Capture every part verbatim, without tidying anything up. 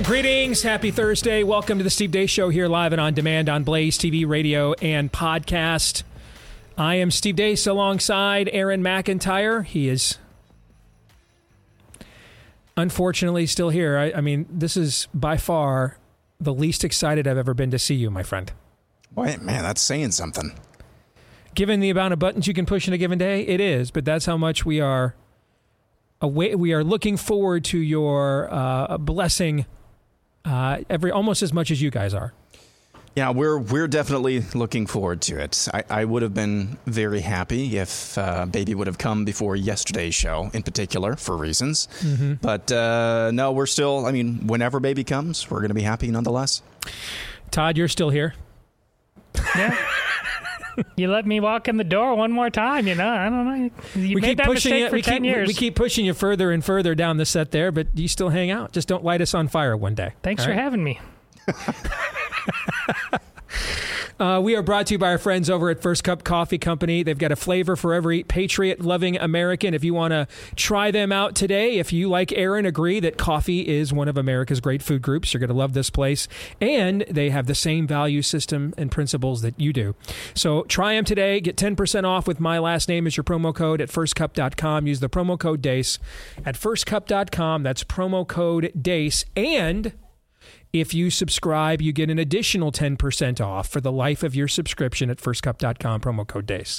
And greetings. Happy Thursday. Welcome to the Steve Deace Show here live and on demand on Blaze T V, radio, and podcast. I am Steve Deace alongside Aaron McIntyre. He is unfortunately still here. I, I mean, this is by far the least excited I've ever been to see you, my friend. Boy, man, that's saying something. Given the amount of buttons you can push in a given day, it is. But that's how much we are away. We are looking forward to your uh, blessing uh, every almost as much as you guys are. Yeah, we're we're definitely looking forward to it. I, I would have been very happy if uh, Baby would have come before yesterday's show, in particular, for reasons. Mm-hmm. But uh, no, we're still, I mean, whenever Baby comes, we're going to be happy nonetheless. Todd, you're still here. Yeah. You let me walk in the door one more time, you know. I don't know. You we made keep that pushing mistake it. for We ten keep, years. we keep pushing you further and further down the set there, but you still hang out. Just don't light us on fire one day. Thanks All for right? having me. Uh, we are brought to you by our friends over at First Cup Coffee Company. They've got a flavor for every patriot-loving American. If you want to try them out today, if you, like Aaron, agree that coffee is one of America's great food groups, you're going to love this place. And they have the same value system and principles that you do. So try them today. Get ten percent off with my last name as your promo code at first cup dot com. Use the promo code DEACE at first cup dot com. That's promo code DEACE. And if you subscribe, you get an additional ten percent off for the life of your subscription at first cup dot com, promo code DEACE.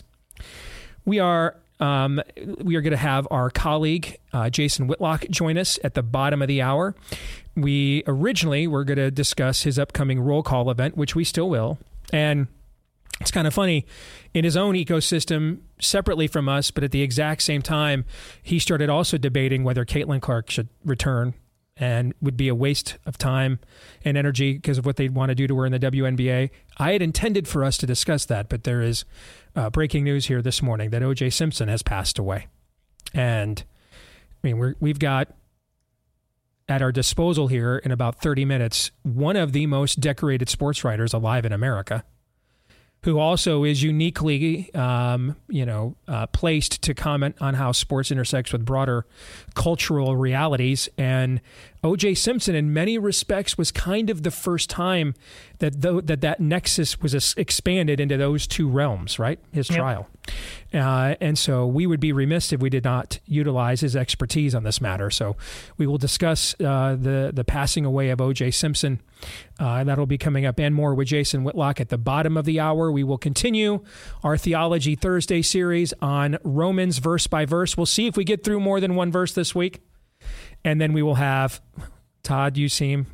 We are um, we are going to have our colleague, uh, Jason Whitlock, join us at the bottom of the hour. We originally were going to discuss his upcoming roll call event, which we still will. And it's kind of funny, in his own ecosystem, separately from us, but at the exact same time, he started also debating whether Caitlin Clark should return and would be a waste of time and energy because of what they'd want to do to her in the W N B A. I had intended for us to discuss that, but there is uh, breaking news here this morning that O J Simpson has passed away. And I mean, we're, we've got at our disposal here in about thirty minutes, one of the most decorated sports writers alive in America, who also is uniquely, um, you know, uh, placed to comment on how sports intersects with broader cultural realities. And O J Simpson, in many respects, was kind of the first time that th- that that nexus was es- expanded into those two realms, right? His Yep. trial. Uh, and so we would be remiss if we did not utilize his expertise on this matter. So we will discuss uh, the, the passing away of O J Simpson. Uh, that'll be coming up and more with Jason Whitlock at the bottom of the hour. We will continue our Theology Thursday series on Romans verse by verse. We'll see if we get through more than one verse this week. And then we will have, Todd, you seem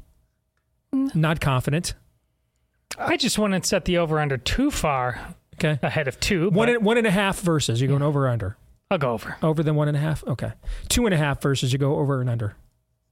not confident. I just wouldn't set the over-under too far Okay. ahead of two. One but and, one and a half verses. You're going over or under? I'll go over. Over than one and a half? Okay. Two and a half verses. You go over and under?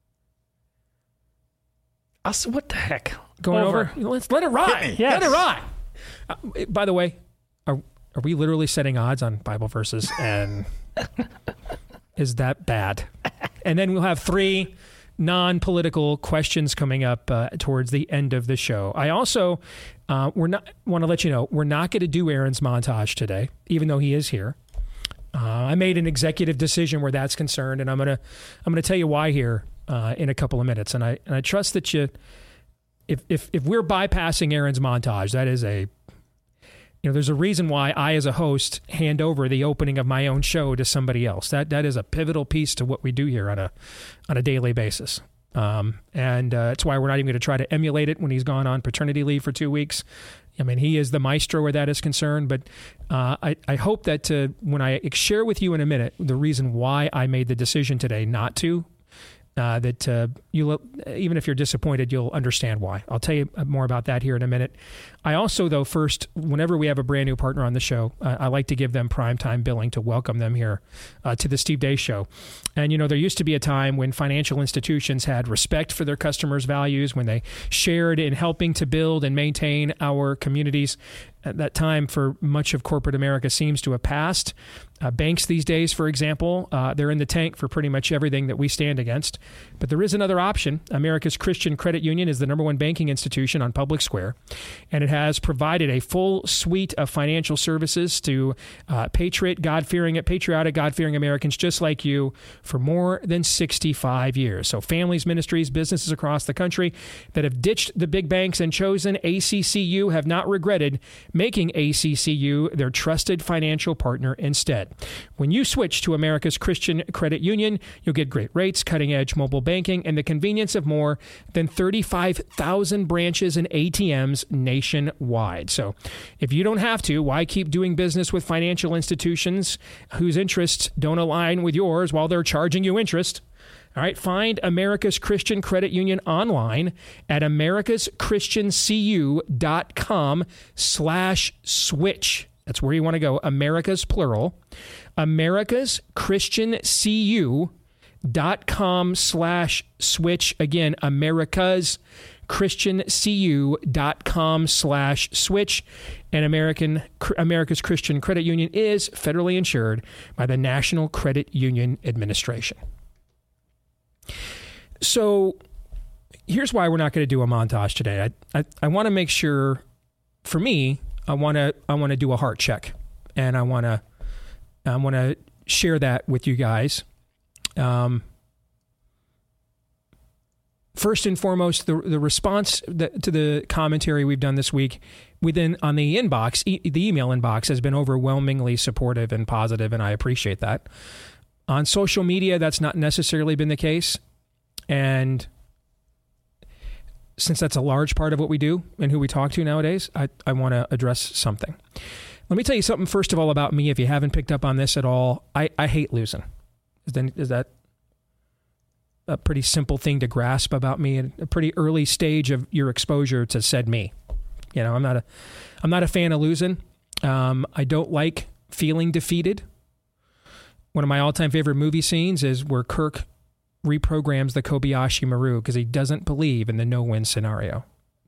I'll, s- what the heck? Going over? Over. Let's let it ride. Hit me. Yes. Let it ride. Uh, by the way, are are we literally setting odds on Bible verses? And is that bad? And then we'll have three non-political questions coming up uh, towards the end of the show. I also uh, we're not want to let you know we're not going to do Aaron's montage today, even though he is here. Uh, I made an executive decision where that's concerned, and I'm gonna I'm gonna tell you why here uh, in a couple of minutes. And I and I trust that you, if if if we're bypassing Aaron's montage, that is a you know there's a reason why I as a host hand over the opening of my own show to somebody else. That that is a pivotal piece to what we do here on a on a daily basis. Um, and uh, that's why we're not even going to try to emulate it when he's gone on paternity leave for two weeks. I mean, he is the maestro where that is concerned, but uh, I, I hope that uh, when I share with you in a minute the reason why I made the decision today not to, uh, that uh, you even if you're disappointed, you'll understand why. I'll tell you more about that here in a minute. I also, though, first, whenever we have a brand new partner on the show, uh, I like to give them primetime billing to welcome them here uh, to the Steve Deace Show. And, you know, there used to be a time when financial institutions had respect for their customers' values, when they shared in helping to build and maintain our communities. At that time for much of corporate America seems to have passed. Uh, banks these days, for example, uh, they're in the tank for pretty much everything that we stand against. But there is another option. America's Christian Credit Union is the number one banking institution on Public Square, and it has provided a full suite of financial services to uh, patriot, God-fearing, patriotic, God-fearing Americans just like you for more than sixty-five years. So families, ministries, businesses across the country that have ditched the big banks and chosen A C C U have not regretted making A C C U their trusted financial partner instead. When you switch to America's Christian Credit Union, you'll get great rates, cutting-edge mobile banking, and the convenience of more than thirty-five thousand branches and A T Ms nationwide. So if you don't have to, why keep doing business with financial institutions whose interests don't align with yours while they're charging you interest? All right, find America's Christian Credit Union online at americaschristiancu.com slash switch. That's where you want to go. America's plural. America's Christian C U dot com slash switch. Again, America's Christian C U dot com slash switch. And American America's Christian Credit Union is federally insured by the National Credit Union Administration. So here's why we're not going to do a montage today. I I, I want to make sure, for me, I want to I want to do a heart check, and I want to I want to share that with you guys. Um, first and foremost, the the response that, to the commentary we've done this week within on the inbox, e- the email inbox, has been overwhelmingly supportive and positive, and I appreciate that. On social media, that's not necessarily been the case, and since that's a large part of what we do and who we talk to nowadays, I, I want to address something. Let me tell you something, first of all, about me. If you haven't picked up on this at all, I, I hate losing. Is, then, is that a pretty simple thing to grasp about me at a pretty early stage of your exposure to said me? You know, I'm not a, I'm not a fan of losing. Um, I don't like feeling defeated. One of my all-time favorite movie scenes is where Kirk reprograms the Kobayashi Maru because he doesn't believe in the no-win scenario.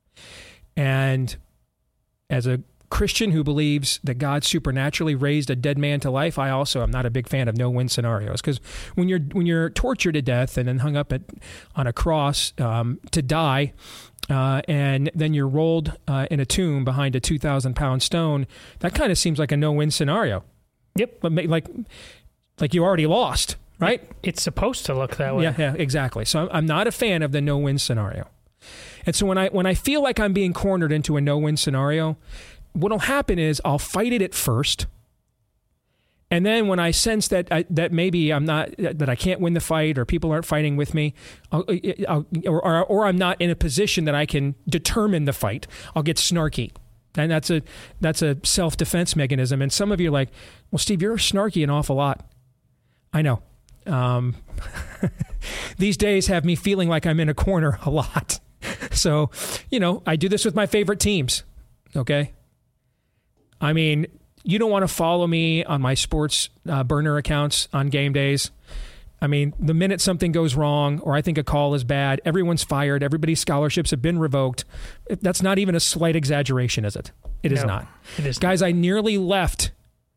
And as a Christian who believes that God supernaturally raised a dead man to life, I also am not a big fan of no-win scenarios, because when you're when you're tortured to death and then hung up at, on a cross um, to die, uh, and then you're rolled uh, in a tomb behind a two thousand pound stone, that kind of seems like a no-win scenario. Yep. But like like you already lost. Right? It's supposed to look that way. Yeah, yeah, exactly. So I'm not a fan of the no-win scenario. And so when I when I feel like I'm being cornered into a no-win scenario, what'll happen is I'll fight it at first. And then when I sense that I, that maybe I'm not, that I can't win the fight, or people aren't fighting with me, I'll, I'll, or, or or I'm not in a position that I can determine the fight, I'll get snarky. And that's a that's a self-defense mechanism. And some of you are like, well, Steve, you're snarky an awful lot. I know. Um, these days have me feeling like I'm in a corner a lot. So, you know, I do this with my favorite teams. Okay. I mean, you don't want to follow me on my sports uh, burner accounts on game days. I mean, the minute something goes wrong or I think a call is bad, everyone's fired. Everybody's scholarships have been revoked. That's not even a slight exaggeration, is it? It is no, not. It is Guys, not. I nearly left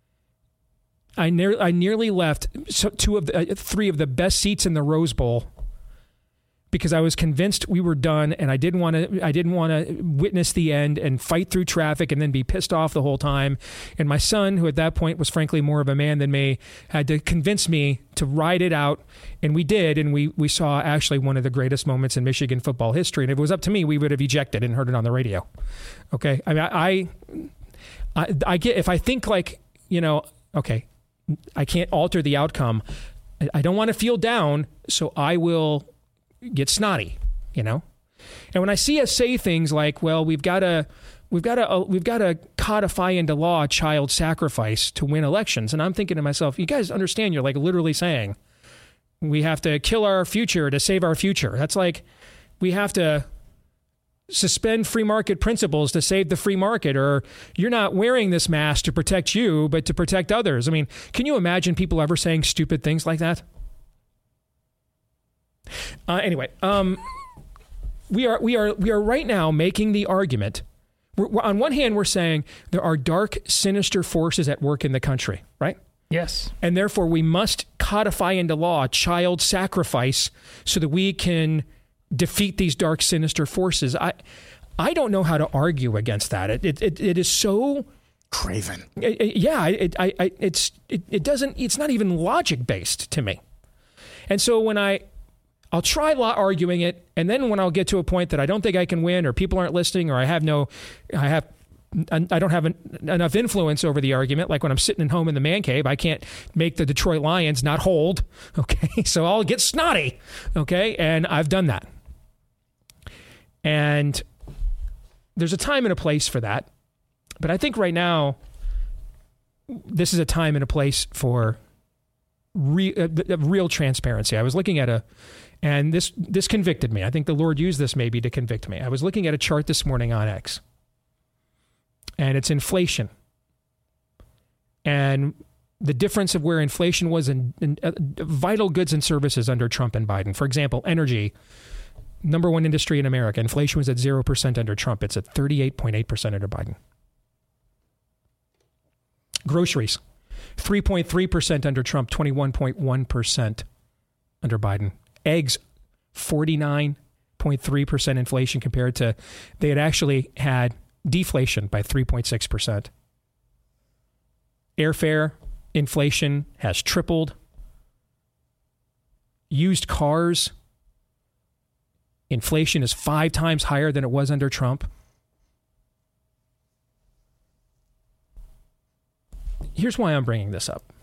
I, ne- I nearly left two of the, uh, three of the best seats in the Rose Bowl because I was convinced we were done, and I didn't want to. I didn't want to witness the end and fight through traffic and then be pissed off the whole time. And my son, who at that point was frankly more of a man than me, had to convince me to ride it out, and we did. And we we saw actually one of the greatest moments in Michigan football history. And if it was up to me, we would have ejected and heard it on the radio. Okay, I mean, I I, I get if I think like you know, okay. I can't alter the outcome. I don't want to feel down, so I will get snotty, you know? And when I see us say things like, well, we've got to we've got to uh, we've got to codify into law child sacrifice to win elections, and I'm thinking to myself, you guys understand you're like literally saying we have to kill our future to save our future. That's like we have to suspend free market principles to save the free market, or you're not wearing this mask to protect you, but to protect others. I mean, can you imagine people ever saying stupid things like that? Uh, anyway, um, we are we are we are right now making the argument. We're, we're, on one hand, we're saying there are dark, sinister forces at work in the country, right? Yes. And therefore, we must codify into law child sacrifice so that we can defeat these dark, sinister forces. I I don't know how to argue against that. It it, it, it is so... Craven. It, it, yeah, it, I, I, it's, it, it doesn't, it's not even logic-based to me. And so when I... I'll try law arguing it, and then when I'll get to a point that I don't think I can win, or people aren't listening, or I have no, I have, I don't have an, enough influence over the argument. Like when I'm sitting at home in the man cave, I can't make the Detroit Lions not hold. Okay, so I'll get snotty. Okay, and I've done that. And there's a time and a place for that, but I think right now, this is a time and a place for re, uh, real transparency. I was looking at a. And this this convicted me. I think the Lord used this maybe to convict me. I was looking at a chart this morning on X, and it's inflation. And the difference of where inflation was in, in uh, vital goods and services under Trump and Biden. For example, energy, number one industry in America. Inflation was at zero percent under Trump. It's at thirty-eight point eight percent under Biden. Groceries, three point three percent under Trump, twenty-one point one percent under Biden. Eggs, forty-nine point three percent inflation compared to, they had actually had deflation by three point six percent. Airfare inflation has tripled. Used cars, inflation is five times higher than it was under Trump. Here's why I'm bringing this up.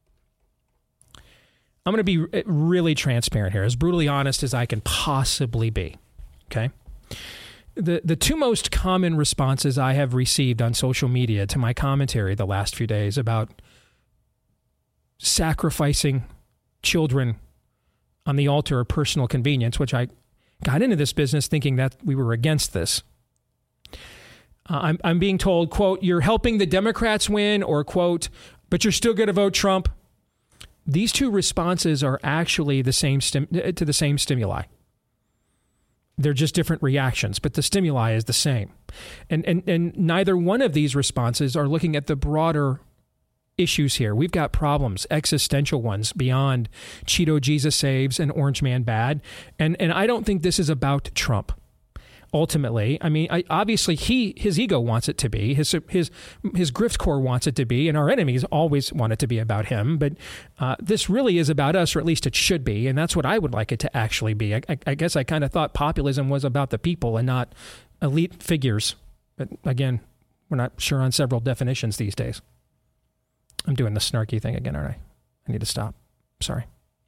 I'm going to be really transparent here, as brutally honest as I can possibly be, okay? The the two most common responses I have received on social media to my commentary the last few days about sacrificing children on the altar of personal convenience, which I got into this business thinking that we were against this. Uh, I'm, I'm being told, quote, you're helping the Democrats win, or, quote, but you're still going to vote Trump. These two responses are actually the same stim- to the same stimuli. They're just different reactions, but the stimuli is the same. And, and, and neither one of these responses are looking at the broader issues here. We've got problems, existential ones, beyond Cheeto Jesus saves and Orange Man bad. And, and I don't think this is about Trump. Ultimately, I mean, I, obviously, he his ego wants it to be, his his his grift core wants it to be, and our enemies always want it to be about him. But uh, this really is about us, or at least it should be, and that's what I would like it to actually be. I, I, I guess I kind of thought populism was about the people and not elite figures. But again, we're not sure on several definitions these days. I'm doing the snarky thing again, aren't I? I need to stop. Sorry.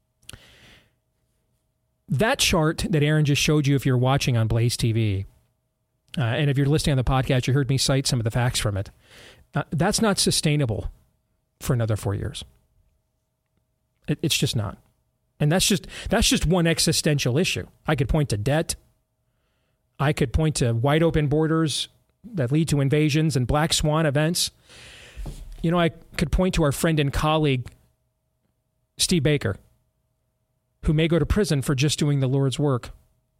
That chart that Aaron just showed you, if you're watching on Blaze T V, uh, and if you're listening on the podcast, you heard me cite some of the facts from it. Uh, that's not sustainable for another four years. It, it's just not. And that's just that's just one existential issue. I could point to debt. I could point to wide open borders that lead to invasions and black swan events. You know, I could point to our friend and colleague, Steve Baker, who may go to prison for just doing the Lord's work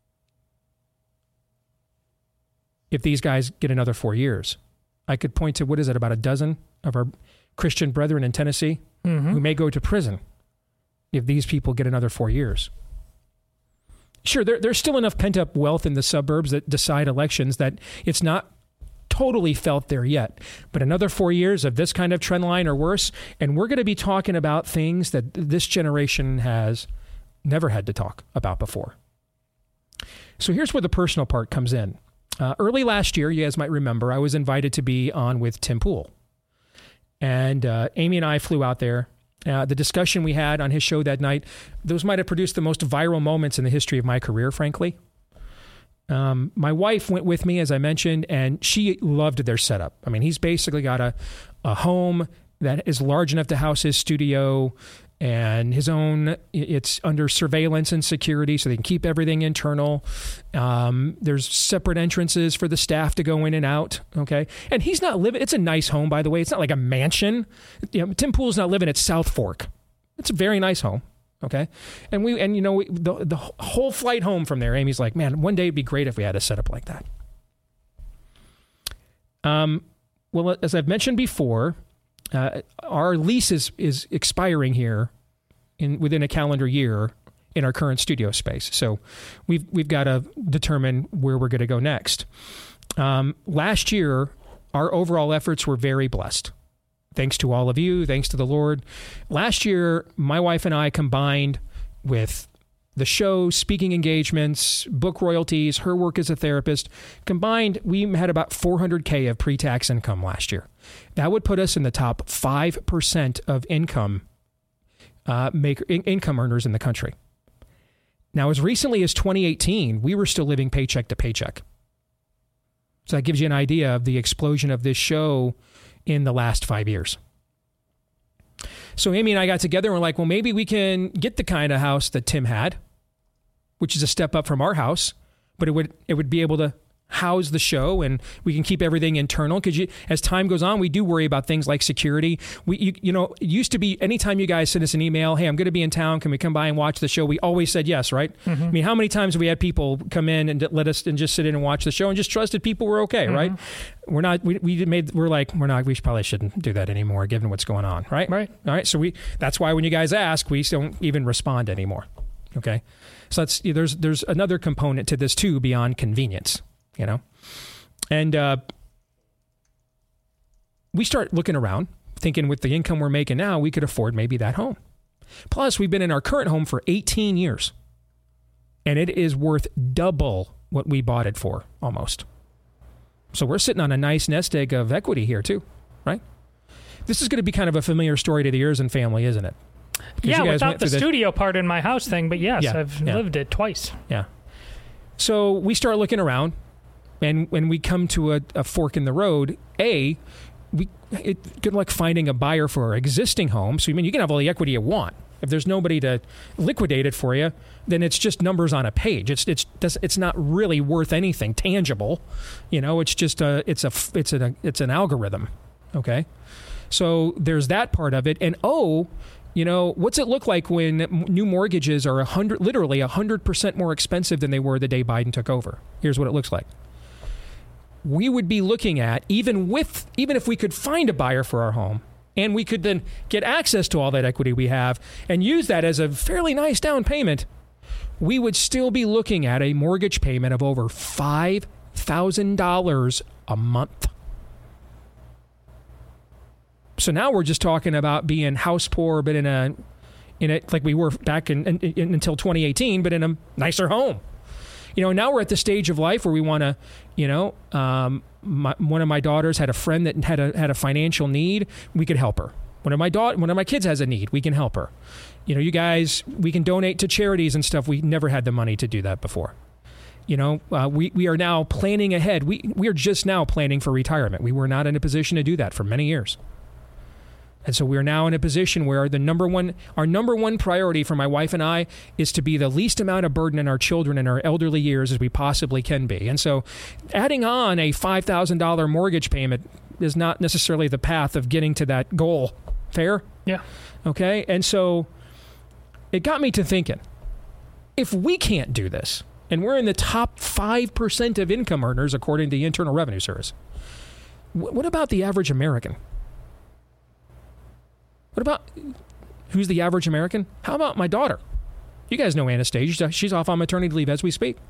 if these guys get another four years. I could point to, what is it, about a dozen of our Christian brethren in Tennessee mm-hmm. who may go to prison if these people get another four years. Sure, there, there's still enough pent-up wealth in the suburbs that decide elections that it's not totally felt there yet. But another four years of this kind of trend line or worse, and we're going to be talking about things that this generation has never had to talk about before. So here's where the personal part comes in. Uh, early last year, you guys might remember, I was invited to be on with Tim Pool. And uh, Amy and I flew out there. Uh, the discussion we had on his show that night, those might have produced the most viral moments in the history of my career, frankly. Um, my wife went with me, as I mentioned, and she loved their setup. I mean, he's basically got a, a home that is large enough to house his studio and his own. It's under surveillance and security, so they can keep everything internal. Um, there's separate entrances for the staff to go in and out. Okay, and he's not living. It's a nice home, by the way. It's not like a mansion. You know, Tim Pool's not living at South Fork. It's a very nice home. Okay, and we and you know we, the the whole flight home from there, Amy's like, man, one day it'd be great if we had a setup like that. Um, well, as I've mentioned before, uh, our lease is, is expiring here in within a calendar year in our current studio space. So we've we've got to determine where we're going to go next. Um, last year, our overall efforts were very blessed. Thanks to all of you, thanks to the Lord. Last year, my wife and I combined with the show, speaking engagements, book royalties, her work as a therapist, combined, we had about four hundred K of pre-tax income last year. That would put us in the top five percent of income uh, make, in, income earners in the country. Now, as recently as twenty eighteen, we were still living paycheck to paycheck. So that gives you an idea of the explosion of this show in the last five years. So Amy and I got together and we're like, well, maybe we can get the kind of house that Tim had, which is a step up from our house, but it would it would be able to house the show and we can keep everything internal. Because as time goes on, we do worry about things like security. We, you, you know, it used to be anytime you guys send us an email, hey, I'm going to be in town. Can we come by and watch the show? We always said yes, right? Mm-hmm. I mean, how many times have we had people come in and let us and just sit in and watch the show and just trusted people were okay, mm-hmm. right? We're not, we, we made, we're like, we're not, we probably shouldn't do that anymore given what's going on, right? Right. All right. So we, that's why when you guys ask, we don't even respond anymore. Okay. So that's, there's, there's another component to this too, beyond convenience, you know? And uh, we start looking around, thinking with the income we're making now, we could afford maybe that home. Plus, we've been in our current home for eighteen years, and it is worth double what we bought it for, almost. So we're sitting on a nice nest egg of equity here, too, right? This is going to be kind of a familiar story to the Earson family, isn't it? Yeah, without the studio part in my house thing, but yes, yeah, I've yeah. lived it twice. Yeah. So we start looking around. And when we come to a, a fork in the road, A, we it good luck finding a buyer for our existing home. So, I mean, you can have all the equity you want. If there's nobody to liquidate it for you, then it's just numbers on a page. It's it's it's not really worth anything tangible. You know, it's just a it's a it's an it's an algorithm. Okay, so there's that part of it. And oh, you know, what's it look like when new mortgages are a hundred, literally a hundred percent more expensive than they were the day Biden took over? Here's what it looks like. We would be looking at, even with, even if we could find a buyer for our home, and we could then get access to all that equity we have and use that as a fairly nice down payment, we would still be looking at a mortgage payment of over five thousand dollars a month. So now we're just talking about being house poor, but in a, in a like we were back in, in, in until twenty eighteen, but in a nicer home. You know, now we're at the stage of life where we want to, you know, um, my, one of my daughters had a friend that had a had a financial need. We could help her. One of my daughter, one of my kids has a need. We can help her. You know, you guys, we can donate to charities and stuff. We never had the money to do that before. You know, uh, we we are now planning ahead. We we are just now planning for retirement. We were not in a position to do that for many years. And so we're now in a position where the number one, our number one priority for my wife and I is to be the least amount of burden on our children in our elderly years as we possibly can be. And so adding on a five thousand dollars mortgage payment is not necessarily the path of getting to that goal. Fair? Yeah. Okay. And so it got me to thinking, if we can't do this, and we're in the top five percent of income earners according to the Internal Revenue Service, what about the average American? What about, who's the average American? How about my daughter? You guys know Anastasia. She's off on maternity leave as we speak.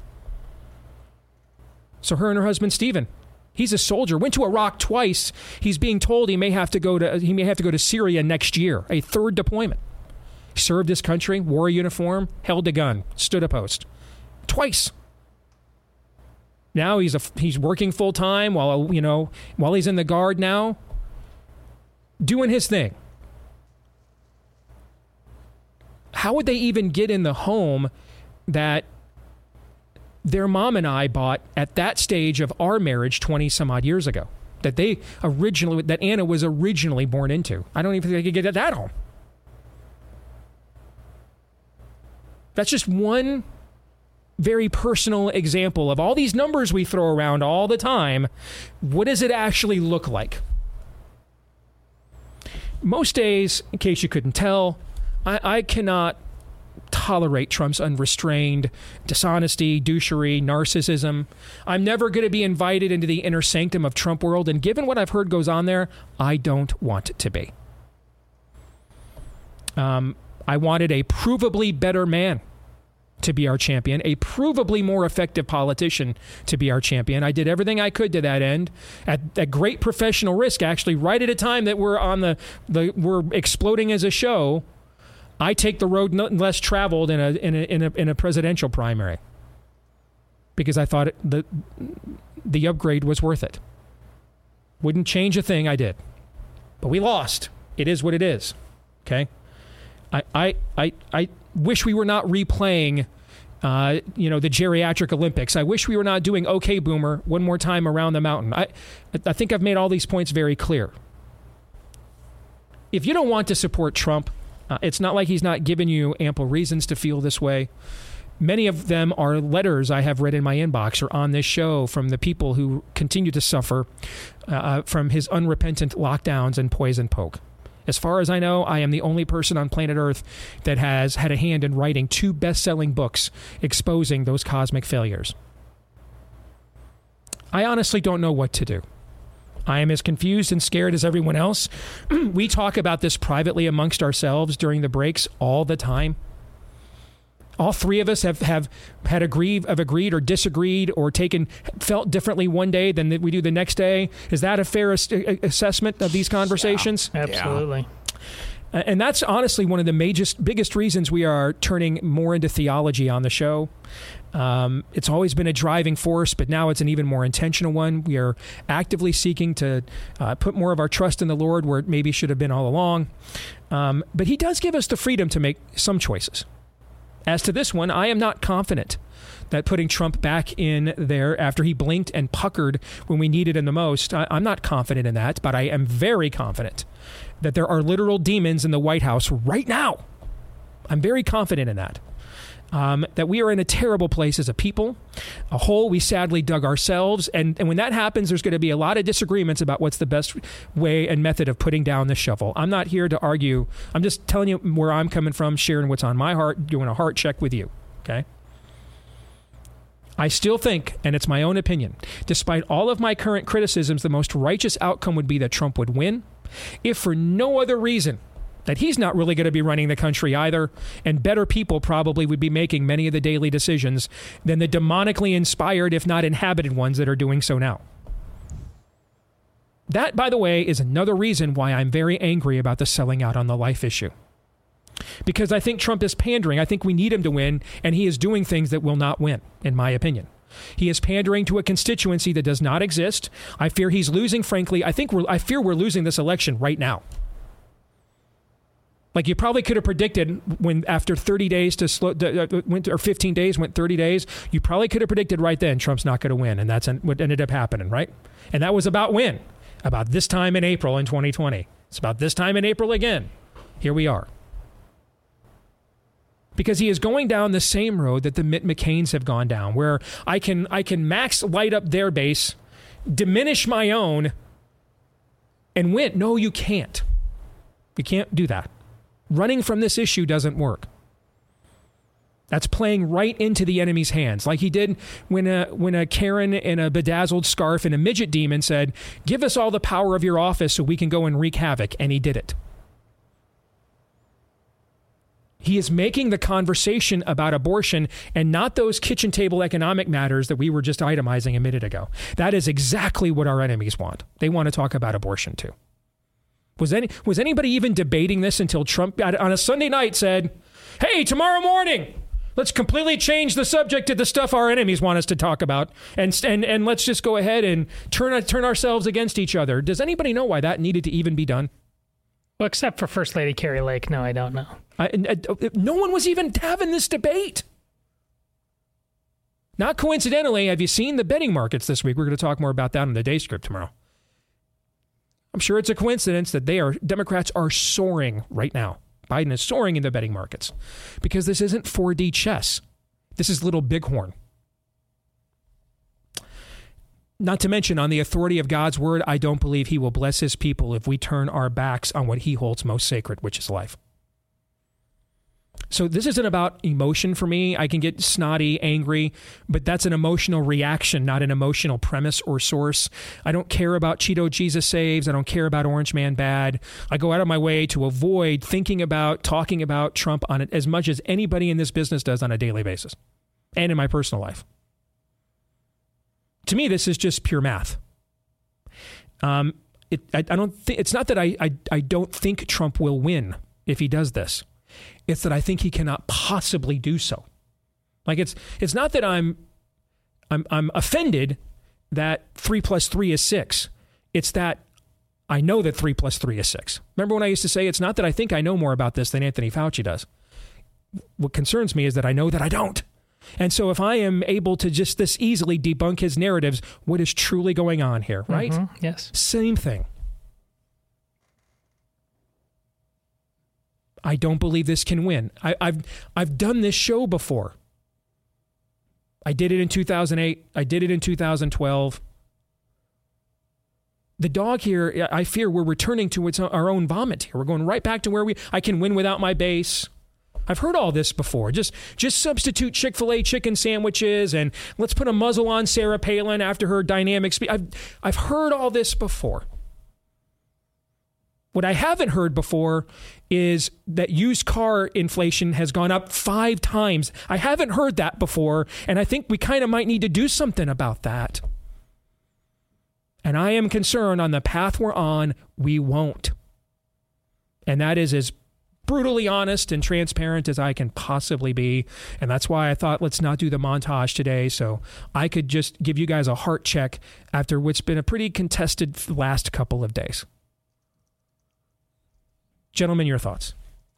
So her and her husband, Stephen, he's a soldier, went to Iraq twice. He's being told he may have to go to, he may have to go to Syria next year, a third deployment. He served his country, wore a uniform, held a gun, stood a post. Twice. Now he's a, he's working full time while, you know, while he's in the Guard now, doing his thing. How would they even get in the home that their mom and I bought at that stage of our marriage twenty some odd years ago? That they originally, that Anna was originally born into. I don't even think they could get at that home. That's just one very personal example of all these numbers we throw around all the time. What does it actually look like? Most days, in case you couldn't tell, I, I cannot tolerate Trump's unrestrained dishonesty, douchery, narcissism. I'm never going to be invited into the inner sanctum of Trump world, and given what I've heard goes on there, I don't want to be. Um, I wanted a provably better man to be our champion, a provably more effective politician to be our champion. I did everything I could to that end at, at great professional risk, actually, right at a time that we're on the, the we're exploding as a show. I take the road less traveled in a in a in a, in a presidential primary because I thought it, the the upgrade was worth it. Wouldn't change a thing I did. But we lost. It is what it is. Okay? I I I, I wish we were not replaying uh, you know, the geriatric Olympics. I wish we were not doing OK Boomer one more time around the mountain. I I think I've made all these points very clear. If you don't want to support Trump, uh, it's not like he's not giving you ample reasons to feel this way. Many of them are letters I have read in my inbox or on this show from the people who continue to suffer uh, from his unrepentant lockdowns and poison poke. As far as I know, I am the only person on planet Earth that has had a hand in writing two best-selling books exposing those cosmic failures. I honestly don't know what to do. I am as confused and scared as everyone else. We talk about this privately amongst ourselves during the breaks all the time. All three of us have, have had agreed, have agreed or disagreed or taken felt differently one day than we do the next day. Is that a fair ass- assessment of these conversations? Yeah, absolutely. Yeah. And that's honestly one of the major, biggest reasons we are turning more into theology on the show. Um, it's always been a driving force, but now it's an even more intentional one. We are actively seeking to uh, put more of our trust in the Lord where it maybe should have been all along. Um, but he does give us the freedom to make some choices. As to this one, I am not confident that putting Trump back in there after he blinked and puckered when we needed him the most, I, I'm not confident in that, but I am very confident that there are literal demons in the White House right now. I'm very confident in that. Um, that we are in a terrible place as a people, a hole we sadly dug ourselves. And, and when that happens, there's going to be a lot of disagreements about what's the best way and method of putting down the shovel. I'm not here to argue. I'm just telling you where I'm coming from, sharing what's on my heart, doing a heart check with you. Okay? I still think, and it's my own opinion, despite all of my current criticisms, the most righteous outcome would be that Trump would win, if for no other reason that he's not really going to be running the country either, and better people probably would be making many of the daily decisions than the demonically inspired, if not inhabited ones that are doing so now. That, by the way, is another reason why I'm very angry about the selling out on the life issue. Because I think Trump is pandering. I think we need him to win, and he is doing things that will not win, in my opinion. He is pandering to a constituency that does not exist. I fear he's losing, frankly. I think we're, I fear we're losing this election right now. Like you probably could have predicted when after thirty days to slow, uh, went or fifteen days went thirty days, you probably could have predicted right then Trump's not going to win, and that's what ended up happening, right? And that was about when? About this time in April in twenty twenty. It's about this time in April again. Here we are. Because he is going down the same road that the Mitt McCains have gone down, where I can I can max light up their base, diminish my own, and win. No, you can't. You can't do that. Running from this issue doesn't work. That's playing right into the enemy's hands, like he did when a, when a Karen in a bedazzled scarf and a midget demon said, give us all the power of your office so we can go and wreak havoc, and he did it. He is making the conversation about abortion and not those kitchen table economic matters that we were just itemizing a minute ago. That is exactly what our enemies want. They want to talk about abortion too. Was any was anybody even debating this until Trump on a Sunday night said, hey, tomorrow morning, let's completely change the subject to the stuff our enemies want us to talk about, and and and let's just go ahead and turn turn ourselves against each other. Does anybody know why that needed to even be done? Well, except for First Lady Carrie Lake, no, I don't know. I, I, no one was even having this debate. Not coincidentally, have you seen the betting markets this week? We're going to talk more about that in the day script tomorrow. I'm sure it's a coincidence that they are Democrats are soaring right now. Biden is soaring in the betting markets because this isn't four D chess. This is little bighorn. Not to mention, on the authority of God's word, I don't believe he will bless his people if we turn our backs on what he holds most sacred, which is life. So this isn't about emotion for me. I can get snotty, angry, but that's an emotional reaction, not an emotional premise or source. I don't care about Cheeto Jesus Saves. I don't care about Orange Man Bad. I go out of my way to avoid thinking about, talking about Trump on it as much as anybody in this business does on a daily basis and in my personal life. To me, this is just pure math. Um, it, I, I don't think it's not that I, I I don't think Trump will win if he does this. It's that I think he cannot possibly do so. Like it's it's not that I'm I'm I'm offended that three plus three is six. It's that I know that three plus three is six. Remember when I used to say it's not that I think I know more about this than Anthony Fauci does. What concerns me is that I know that I don't. And so if I am able to just this easily debunk his narratives, what is truly going on here, right? Mm-hmm. Yes. Same thing. I don't believe this can win. I, I've I've done this show before. I did it in two thousand eight. I did it in two thousand twelve. The dog here, I fear we're returning to its our own vomit here. We're going right back to where we I can win without my base. I've heard all this before. Just just substitute Chick-fil-A chicken sandwiches and let's put a muzzle on Sarah Palin after her dynamic speech. I've, I've heard all this before. What I haven't heard before is that used car inflation has gone up five times. I haven't heard that before, and I think we kind of might need to do something about that. And I am concerned on the path we're on, we won't. And that is as brutally honest and transparent as I can possibly be. And that's why I thought let's not do the montage today, so I could just give you guys a heart check after what's been a pretty contested last couple of days. Gentlemen, your thoughts?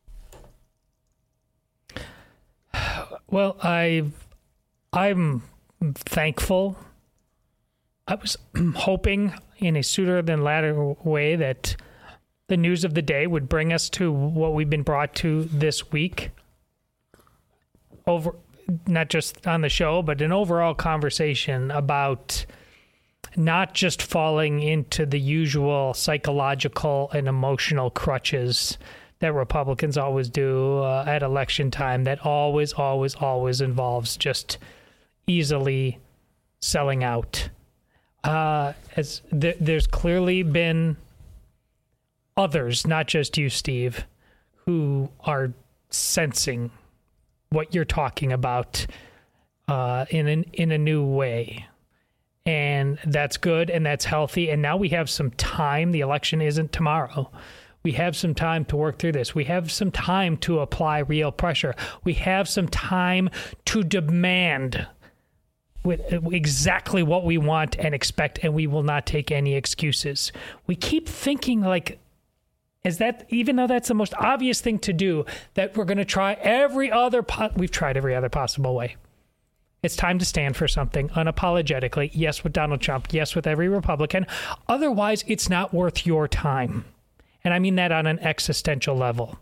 Well, I, I'm thankful. I was hoping in a sooner than later way that the news of the day would bring us to what we've been brought to this week. Over, not just on the show, but an overall conversation about not just falling into the usual psychological and emotional crutches that Republicans always do uh, at election time that always, always, always involves just easily selling out. Uh, as th- there's clearly been others, not just you, Steve, who are sensing what you're talking about uh, in an, in a new way. And that's good and that's healthy. And now we have some time. The election isn't tomorrow. We have some time to work through this. We have some time to apply real pressure. We have some time to demand with exactly what we want and expect, and we will not take any excuses. We keep thinking like, is that, even though that's the most obvious thing to do, that we're going to try every other, po- we've tried every other possible way. It's time to stand for something unapologetically. Yes, with Donald Trump. Yes, with every Republican. Otherwise, it's not worth your time. And I mean that on an existential level.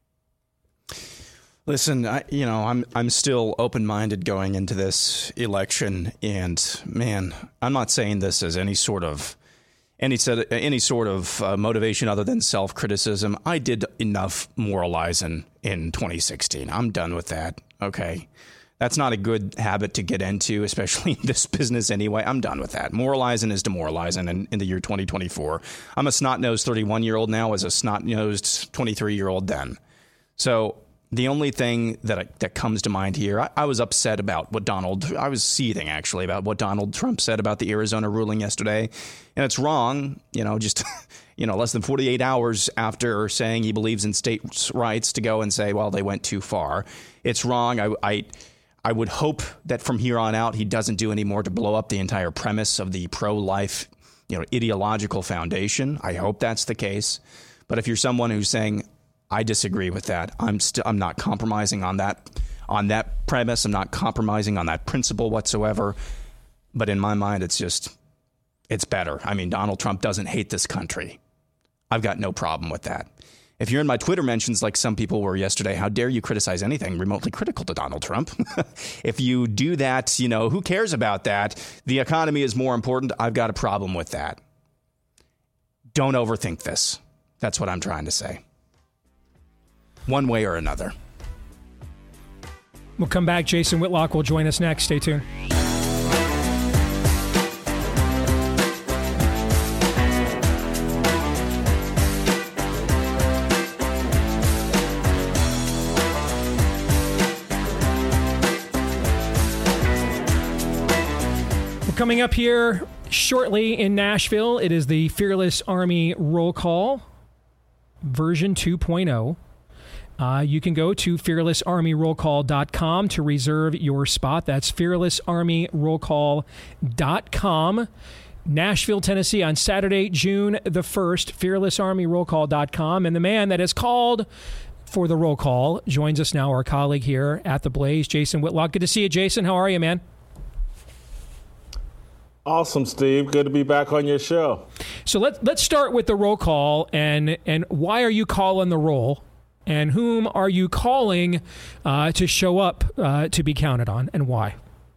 Listen, I, you know, I'm I'm still open-minded going into this election, and man, I'm not saying this as any sort of any set any sort of uh, motivation other than self-criticism. I did enough moralizing in twenty sixteen. I'm done with that. Okay. That's not a good habit to get into, especially in this business anyway. I'm done with that. Moralizing is demoralizing in, in the year twenty twenty-four. I'm a snot-nosed thirty-one-year-old now as a snot-nosed twenty-three-year-old then. So the only thing that I, that comes to mind here, I, I was upset about what Donald, I was seething actually about what Donald Trump said about the Arizona ruling yesterday. And it's wrong, you know, just, you know, less than forty-eight hours after saying he believes in states' rights to go and say, well, they went too far. It's wrong. I, I I would hope that from here on out, he doesn't do any more to blow up the entire premise of the pro-life, you know, ideological foundation. I hope that's the case. But if you're someone who's saying, I disagree with that, I'm still I'm not compromising on that on that premise. I'm not compromising on that principle whatsoever. But in my mind, it's just it's better. I mean, Donald Trump doesn't hate this country. I've got no problem with that. If you're in my Twitter mentions like some people were yesterday, how dare you criticize anything remotely critical to Donald Trump? If you do that, you know, who cares about that? The economy is more important. I've got a problem with that. Don't overthink this. That's what I'm trying to say. One way or another. We'll come back. Jason Whitlock will join us next. Stay tuned. Coming up here shortly in Nashville, it is the Fearless Army Roll Call, version two point oh. Uh, you can go to fearless army roll call dot com to reserve your spot. That's fearless army roll call dot com. Nashville, Tennessee on Saturday, June the first, fearless army roll call dot com. And the man that is called for the roll call joins us now, our colleague here at The Blaze, Jason Whitlock. Good to see you, Jason. How are you, man? Awesome, Steve. Good to be back on your show. So let's let's start with the roll call, and and why are you calling the roll, and whom are you calling uh, to show up uh, to be counted on, and why?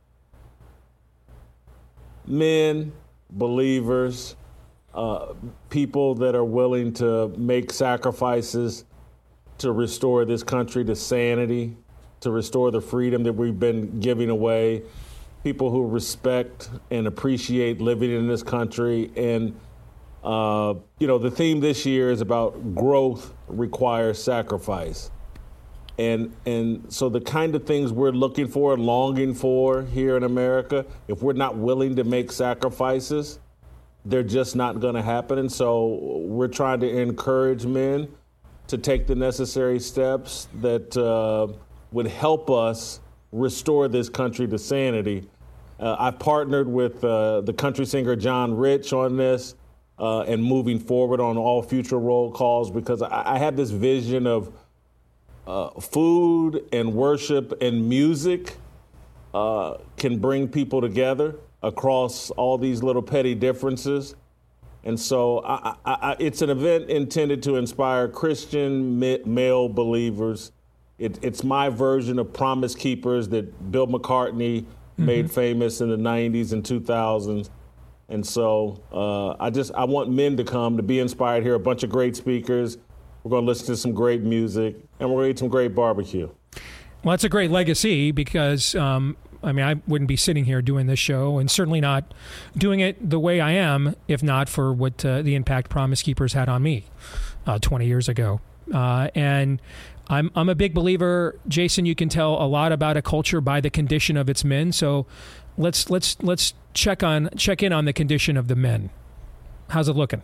Men, believers, uh, people that are willing to make sacrifices to restore this country to sanity, to restore the freedom that we've been giving away. People who respect and appreciate living in this country. And, uh, you know, the theme this year is about growth requires sacrifice. And and so the kind of things we're looking for, longing for here in America, if we're not willing to make sacrifices, they're just not going to happen. And so we're trying to encourage men to take the necessary steps that uh, would help us restore this country to sanity. Uh, I've partnered with uh, the country singer John Rich on this uh, and moving forward on all future roll calls, because I, I have this vision of uh, food and worship and music uh, can bring people together across all these little petty differences. And so I, I, I, it's an event intended to inspire Christian male believers. It, it's my version of Promise Keepers that Bill McCartney mm-hmm. made famous in the nineties and two thousands. And so uh, I just I want men to come to be inspired here. A bunch of great speakers. We're going to listen to some great music, and we're going to eat some great barbecue. Well, that's a great legacy because, um, I mean, I wouldn't be sitting here doing this show, and certainly not doing it the way I am if not for what uh, the impact Promise Keepers had on me uh, twenty years ago. Uh, and I'm I'm a big believer, Jason. You can tell a lot about a culture by the condition of its men. So let's let's let's check on check in on the condition of the men. How's it looking?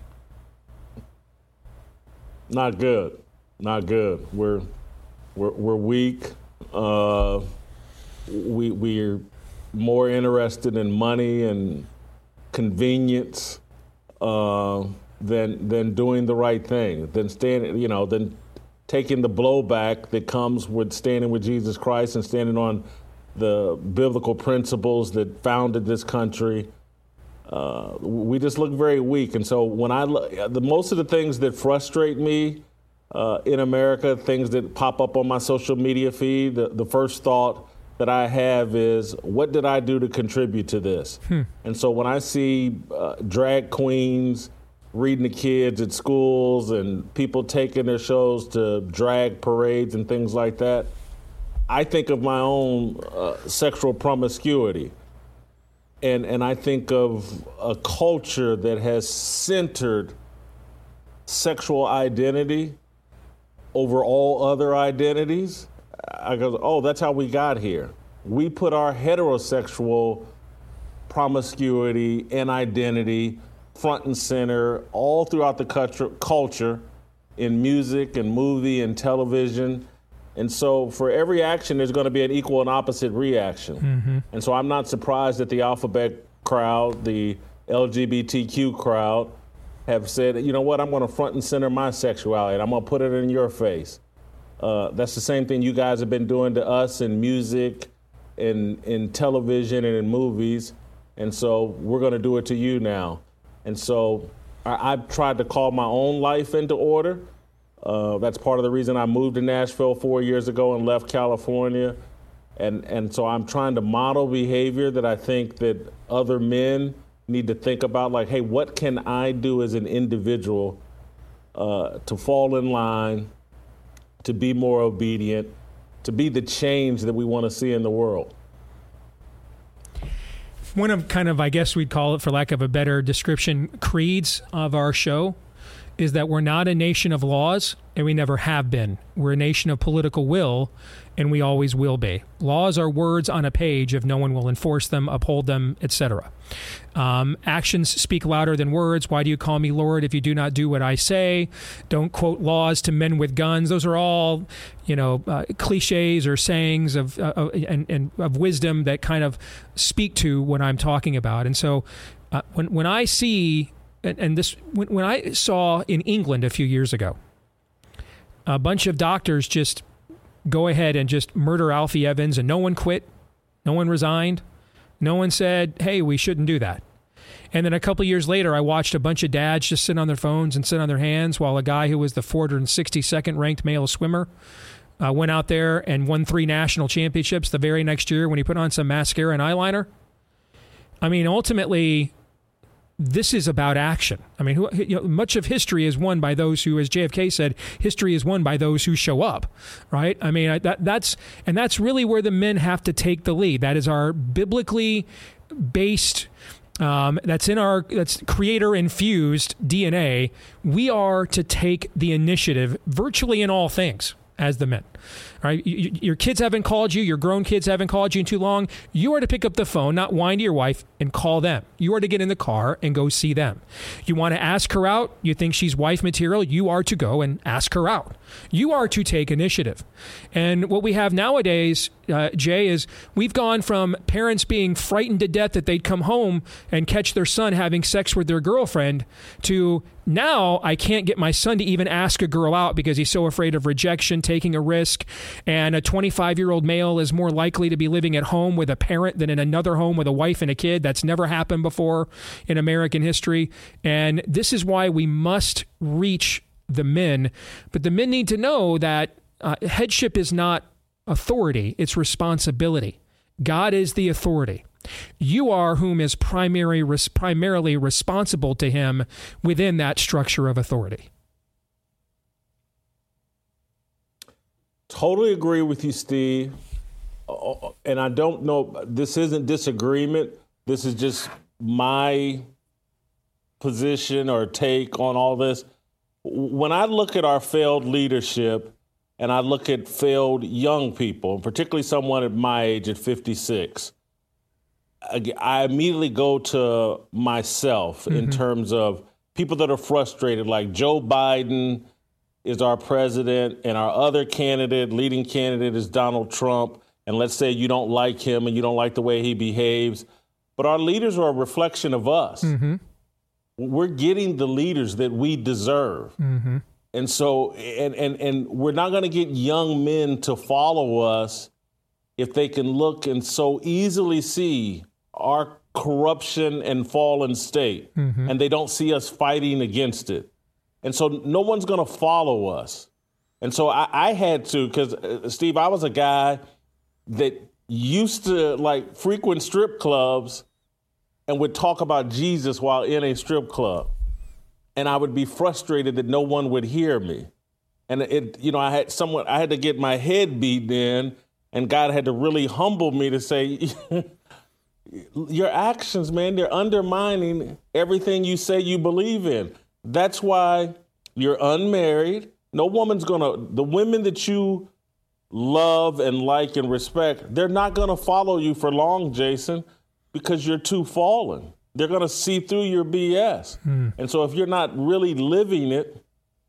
Not good. Not good. We're we're we're weak. Uh, we we're more interested in money and convenience uh, than than doing the right thing. Than standing, you know, than taking the blowback that comes with standing with Jesus Christ and standing on the biblical principles that founded this country. Uh, we just look very weak. And so when I look, the most of the things that frustrate me uh, in America, things that pop up on my social media feed, the, the first thought that I have is, what did I do to contribute to this? Hmm. And so when I see uh, drag queens reading to kids at schools and people taking their shows to drag parades and things like that, I think of my own uh, sexual promiscuity. And and I think of a culture that has centered sexual identity over all other identities. I go, oh, that's how we got here. We put our heterosexual promiscuity and identity front and center all throughout the culture, in music and movie and television. And so for every action, there's going to be an equal and opposite reaction. Mm-hmm. And so I'm not surprised that the alphabet crowd, the L G B T Q crowd, have said, you know what, I'm going to front and center my sexuality, and I'm going to put it in your face. Uh, that's the same thing you guys have been doing to us in music, in, in television, and in movies. And so we're going to do it to you now. And so I, I've tried to call my own life into order. Uh, that's part of the reason I moved to Nashville four years ago and left California. And and so I'm trying to model behavior that I think that other men need to think about, like, hey, what can I do as an individual uh, to fall in line, to be more obedient, to be the change that we want to see in the world. One of kind of, I guess we'd call it, for lack of a better description, creeds of our show is that we're not a nation of laws, and we never have been. We're a nation of political will, and we always will be. Laws are words on a page if no one will enforce them, uphold them, et cetera. Um, actions speak louder than words. Why do you call me Lord if you do not do what I say? Don't quote laws to men with guns. Those are all, you know, uh, cliches or sayings of uh, and, and of wisdom that kind of speak to what I'm talking about. And so, uh, when when I see and, and this when, when I saw in England a few years ago, a bunch of doctors just go ahead and just murder Alfie Evans, and no one quit, no one resigned, no one said, hey, we shouldn't do that. And then a couple of years later, I watched a bunch of dads just sit on their phones and sit on their hands while a guy who was the four hundred sixty-second ranked male swimmer uh, went out there and won three national championships the very next year when he put on some mascara and eyeliner. I mean, ultimately, this is about action. I mean, who, you know, much of history is won by those who, as J F K said, history is won by those who show up, right? I mean, that that's and that's really where the men have to take the lead. That is our biblically based, um, that's in our that's creator infused D N A. We are to take the initiative virtually in all things as the men. All right, you, your kids haven't called you, your grown kids haven't called you in too long. You are to pick up the phone, not whine to your wife, and call them. You are to get in the car and go see them. You want to ask her out, you think she's wife material, you are to go and ask her out. You are to take initiative. And what we have nowadays, uh, Jay, is we've gone from parents being frightened to death that they'd come home and catch their son having sex with their girlfriend to now I can't get my son to even ask a girl out because he's so afraid of rejection, taking a risk. And a twenty-five-year-old male is more likely to be living at home with a parent than in another home with a wife and a kid. That's never happened before in American history. And this is why we must reach the men. But the men need to know that uh, headship is not authority, it's responsibility. God is the authority. You are whom is primary, res- primarily responsible to him within that structure of authority. Totally agree with you, Steve. Uh, and I don't know, this isn't disagreement. This is just my position or take on all this. When I look at our failed leadership and I look at failed young people, particularly someone at my age at fifty-six, I immediately go to myself mm-hmm. in terms of people that are frustrated, like Joe Biden is our president and our other candidate, leading candidate is Donald Trump. And let's say you don't like him and you don't like the way he behaves, but our leaders are a reflection of us. Mm-hmm. We're getting the leaders that we deserve. Mm-hmm. And so, and, and, and we're not going to get young men to follow us if they can look and so easily see our corruption and fallen state, mm-hmm. and they don't see us fighting against it. And so no one's going to follow us. And so I, I had to, because, uh, Steve, I was a guy that used to, like, frequent strip clubs and would talk about Jesus while in a strip club. And I would be frustrated that no one would hear me. And it, you know, I had someone, I had to get my head beaten in, and God had to really humble me to say, your actions, man, they're undermining everything you say you believe in. That's why you're unmarried. No woman's going to, the women that you love and like and respect, they're not going to follow you for long, Jason, because you're too fallen. They're going to see through your B S. Hmm. And so if you're not really living it,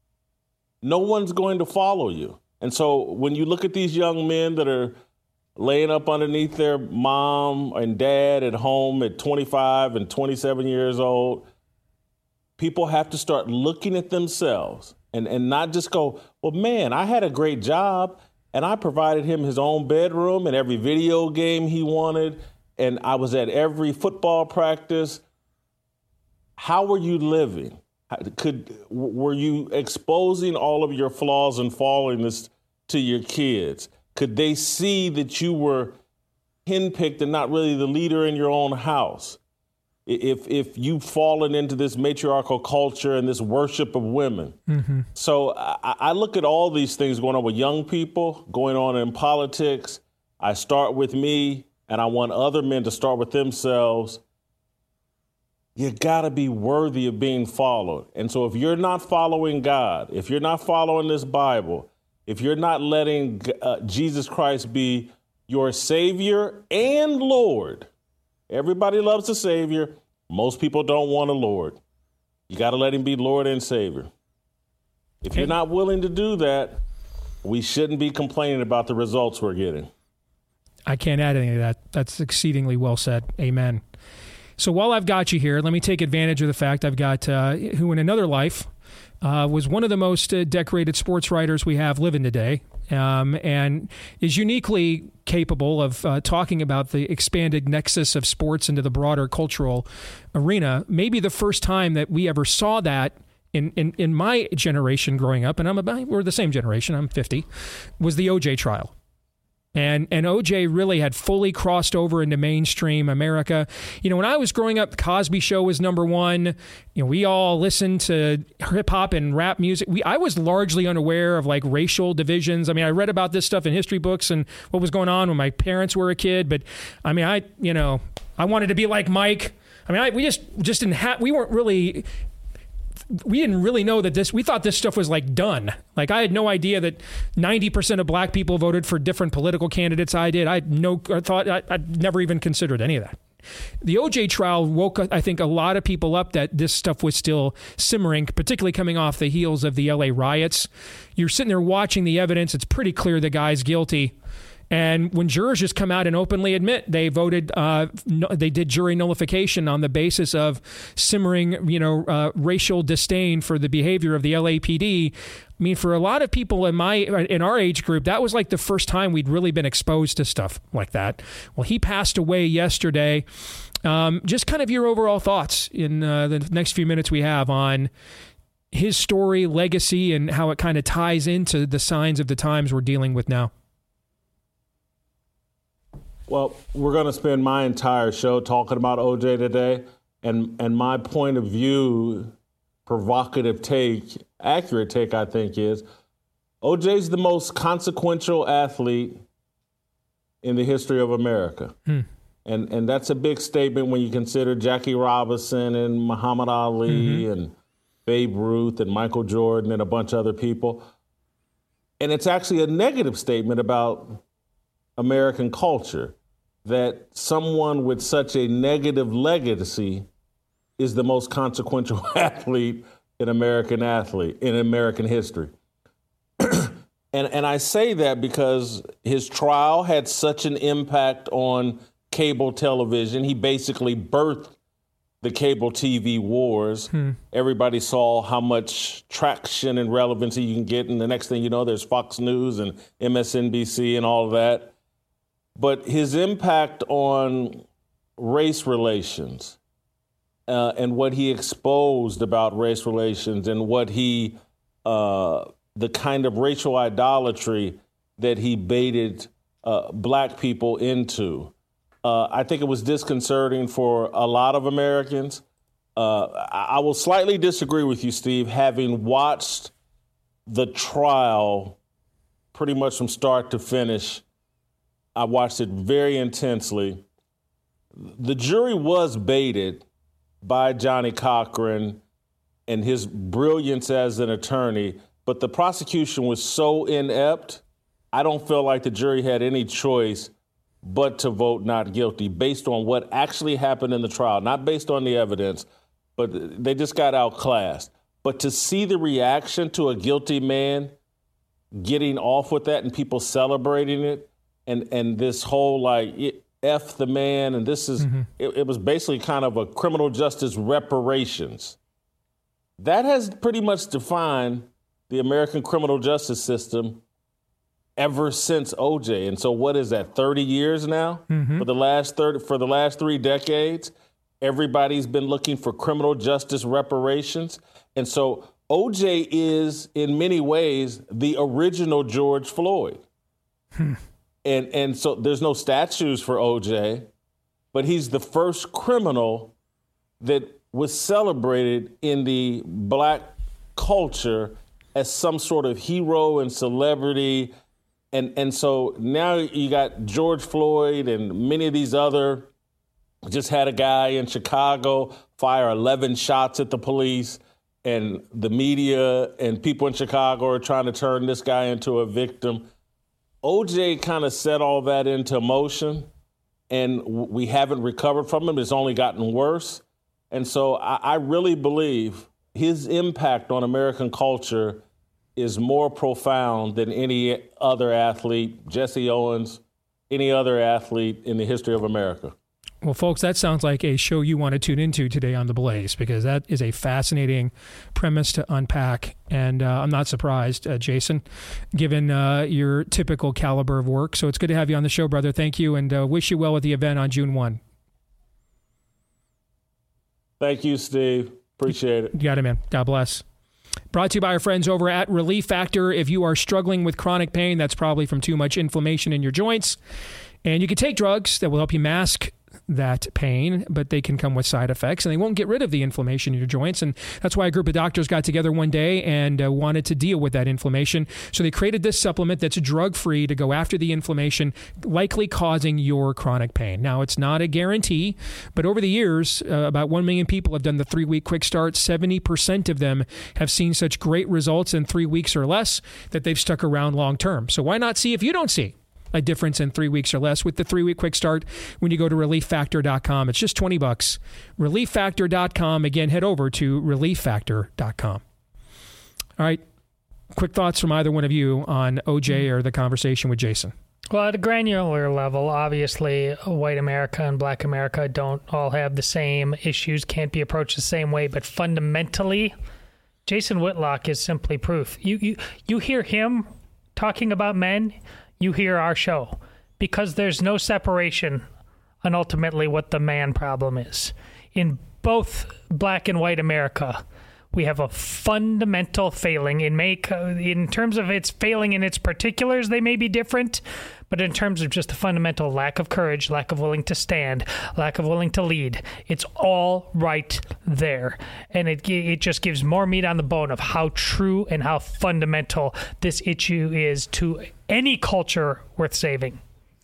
no one's going to follow you. And so when you look at these young men that are laying up underneath their mom and dad at home at twenty-five and twenty-seven years old, people have to start looking at themselves and, and not just go, well, man, I had a great job and I provided him his own bedroom and every video game he wanted. And I was at every football practice. How were you living? Could were you exposing all of your flaws and fallenness to your kids? Could they see that you were henpicked and not really the leader in your own house? if if you've fallen into this matriarchal culture and this worship of women. Mm-hmm. So I, I look at all these things going on with young people, going on in politics. I start with me, and I want other men to start with themselves. You got to be worthy of being followed. And so if you're not following God, if you're not following this Bible, if you're not letting uh, Jesus Christ be your Savior and Lord, everybody loves a Savior. Most people don't want a Lord. You got to let him be Lord and Savior. If you're not willing to do that, we shouldn't be complaining about the results we're getting. I can't add any of that. That's exceedingly well said. Amen. So while I've got you here, let me take advantage of the fact I've got uh, who in another life uh, was one of the most uh, decorated sports writers we have living today, um, and is uniquely capable of uh, talking about the expanded nexus of sports into the broader cultural arena. Maybe the first time that we ever saw that in, in, in my generation growing up, and I'm about, we're the same generation, I'm fifty, was the O J trial. And and O J really had fully crossed over into mainstream America. You know, when I was growing up, the Cosby Show was number one. You know, we all listened to hip hop and rap music. We I was largely unaware of like racial divisions. I mean, I read about this stuff in history books and what was going on when my parents were a kid. But I mean, I you know, I wanted to be like Mike. I mean, I, we just just didn't have. We weren't really. We didn't really know that this, we thought this stuff was like done. Like I had no idea that ninety percent of black people voted for different political candidates. I did. I had no I thought, I, I'd never even considered any of that. The O J trial woke, I think, a lot of people up that this stuff was still simmering, particularly coming off the heels of the L A riots. You're sitting there watching the evidence. It's pretty clear the guy's guilty. And when jurors just come out and openly admit they voted, uh, no, they did jury nullification on the basis of simmering, you know, uh, racial disdain for the behavior of the L A P D. I mean, for a lot of people in my in our age group, that was like the first time we'd really been exposed to stuff like that. Well, he passed away yesterday. Um, just kind of your overall thoughts in uh, the next few minutes we have on his story, legacy, and how it kind of ties into the signs of the times we're dealing with now. Well, we're going to spend my entire show talking about O J today, and and my point of view, provocative take, accurate take, I think, is O J's the most consequential athlete in the history of America. Hmm. And and that's a big statement when you consider Jackie Robinson and Muhammad Ali mm-hmm. and Babe Ruth and Michael Jordan and a bunch of other people. And it's actually a negative statement about American culture, that someone with such a negative legacy is the most consequential athlete in American athlete in American history. and and I say that because his trial had such an impact on cable television. He basically birthed the cable T V wars. Hmm. Everybody saw how much traction and relevancy you can get, and the next thing you know, there's Fox News and M S N B C and all of that. But his impact on race relations uh, and what he exposed about race relations and what he, uh, the kind of racial idolatry that he baited uh, black people into, uh, I think it was disconcerting for a lot of Americans. Uh, I will slightly disagree with you, Steve, having watched the trial pretty much from start to finish. I watched it very intensely. The jury was baited by Johnnie Cochran and his brilliance as an attorney, but the prosecution was so inept, I don't feel like the jury had any choice but to vote not guilty based on what actually happened in the trial, not based on the evidence, but they just got outclassed. But to see the reaction to a guilty man getting off with that and people celebrating it, And and this whole like F the man, and this is mm-hmm. it, it was basically kind of a criminal justice reparations. That has pretty much defined the American criminal justice system ever since O J. And so what is that, thirty years now? Mm-hmm. For the last thirty for the last three decades, everybody's been looking for criminal justice reparations. And so O J is in many ways the original George Floyd. Hmm. And and so there's no statues for O J, but he's the first criminal that was celebrated in the black culture as some sort of hero and celebrity. And and so now you got George Floyd and many of these other, just had a guy in Chicago fire eleven shots at the police, and the media and people in Chicago are trying to turn this guy into a victim. O J kind of set all that into motion, and we haven't recovered from him. It's only gotten worse. And so I, I really believe his impact on American culture is more profound than any other athlete, Jesse Owens, any other athlete in the history of America. Well, folks, that sounds like a show you want to tune into today on The Blaze, because that is a fascinating premise to unpack. And uh, I'm not surprised, uh, Jason, given uh, your typical caliber of work. So it's good to have you on the show, brother. Thank you, and uh, wish you well with the event on June first. Thank you, Steve. Appreciate it. You got it, man. God bless. Brought to you by our friends over at Relief Factor. If you are struggling with chronic pain, that's probably from too much inflammation in your joints. And you can take drugs that will help you mask that pain, but they can come with side effects, and they won't get rid of the inflammation in your joints. And that's why a group of doctors got together one day and uh, wanted to deal with that inflammation. So they created this supplement that's drug-free to go after the inflammation likely causing your chronic pain. Now, it's not a guarantee, but over the years, uh, about one million people have done the three-week quick start. seventy percent of them have seen such great results in three weeks or less that they've stuck around long-term. So why not see if you don't see a difference in three weeks or less with the three-week quick start when you go to relief factor dot com. It's just twenty bucks. relief factor dot com. Again, head over to relief factor dot com. All right. Quick thoughts from either one of you on O J or the conversation with Jason. Well, at a granular level, obviously, white America and black America don't all have the same issues, can't be approached the same way, but fundamentally, Jason Whitlock is simply proof. You you you hear him talking about men, you hear our show, because there's no separation on ultimately what the man problem is. In both black and white America, we have a fundamental failing in make in terms of its failing in its particulars. They may be different, but in terms of just a fundamental lack of courage, lack of willing to stand, lack of willing to lead, it's all right there. And it it just gives more meat on the bone of how true and how fundamental this issue is to any culture worth saving.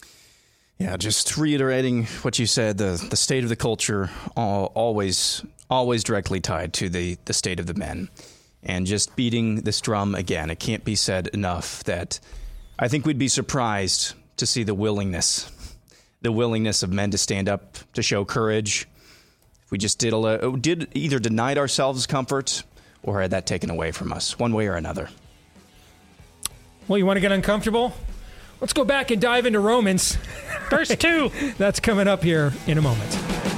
Yeah, just reiterating what you said, the, the state of the culture all, always always directly tied to the, the state of the men. And just beating this drum again, it can't be said enough that I think we'd be surprised to see the willingness, the willingness of men to stand up, to show courage. If we just did, a, did either denied ourselves comfort or had that taken away from us, one way or another. Well, you want to get uncomfortable? Let's go back and dive into Romans. Verse two. That's coming up here in a moment.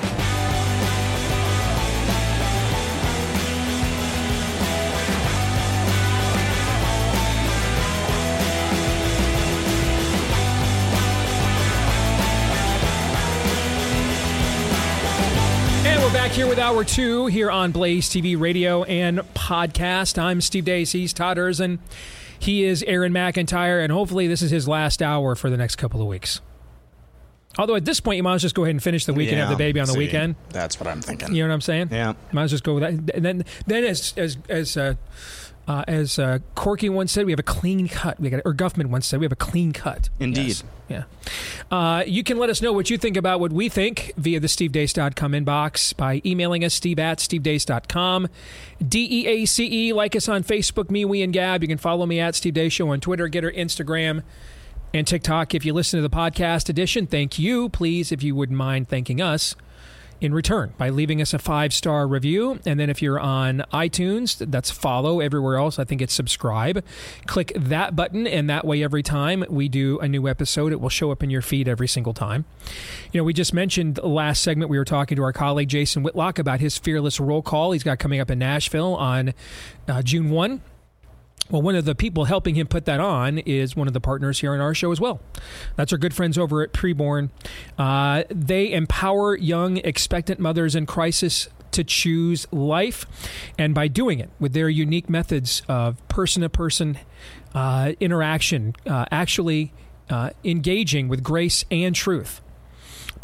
Back here with Hour two here on Blaze T V radio and podcast. I'm Steve Deace. He's Todd Erzin. He is Aaron McIntyre, and hopefully this is his last hour for the next couple of weeks. Although at this point, you might as well just go ahead and finish the week and yeah, have the baby on the see, weekend. That's what I'm thinking. You know what I'm saying? Yeah. Might as well just go with that. And then, then as as as uh, uh, as uh, Corky once said, we have a clean cut. We got, or Guffman once said, we have a clean cut. Indeed. Yes. Yeah. Uh, you can let us know what you think about what we think via the steve deace dot com inbox by emailing us, steve at steve deace dot com. D E A C E. Like us on Facebook, me, we, and Gab. You can follow me at Steve Deace Show on Twitter, Getter, Instagram, and TikTok. If you listen to the podcast edition, thank you. Please, if you wouldn't mind thanking us in return by leaving us a five-star review. And then if you're on iTunes, that's follow. Everywhere else, I think it's subscribe. Click that button, and that way every time we do a new episode, it will show up in your feed every single time. You know, we just mentioned the last segment, we were talking to our colleague Jason Whitlock about his Fearless Roll Call he's got coming up in Nashville on uh, June first. Well, one of the people helping him put that on is one of the partners here on our show as well. That's our good friends over at Preborn. Uh, they empower young expectant mothers in crisis to choose life. And by doing it with their unique methods of person-to-person uh, interaction, uh, actually uh, engaging with grace and truth.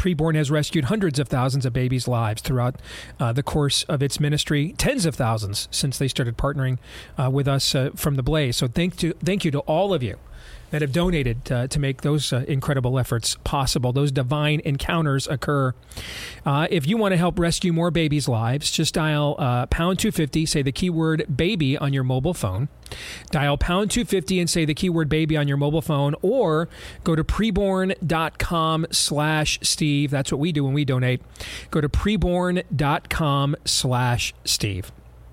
Preborn has rescued hundreds of thousands of babies' lives throughout uh, the course of its ministry, tens of thousands since they started partnering uh, with us uh, from the Blaze. So thank to thank you to all of you that have donated uh, to make those uh, incredible efforts possible. Those divine encounters occur. Uh, if you want to help rescue more babies' lives, just dial uh, pound two fifty, say the keyword baby on your mobile phone. Dial pound two fifty and say the keyword baby on your mobile phone, or go to preborn.com slash Steve. That's what we do when we donate. Go to preborn.com slash Steve.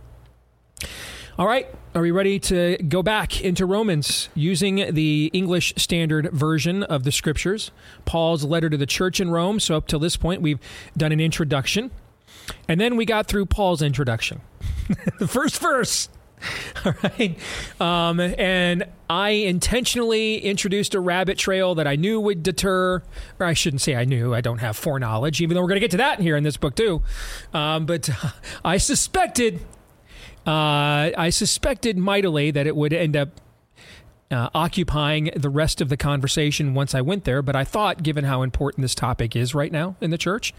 All right, are we ready to go back into Romans using the English Standard Version of the Scriptures, Paul's letter to the church in Rome? So up till this point, we've done an introduction, and then we got through Paul's introduction, the first verse. All right, um, and I intentionally introduced a rabbit trail that I knew would deter, or I shouldn't say I knew, I don't have foreknowledge, even though we're going to get to that here in this book too, um, but I suspected... Uh, I suspected mightily that it would end up uh, occupying the rest of the conversation once I went there, but I thought, given how important this topic is right now in the church,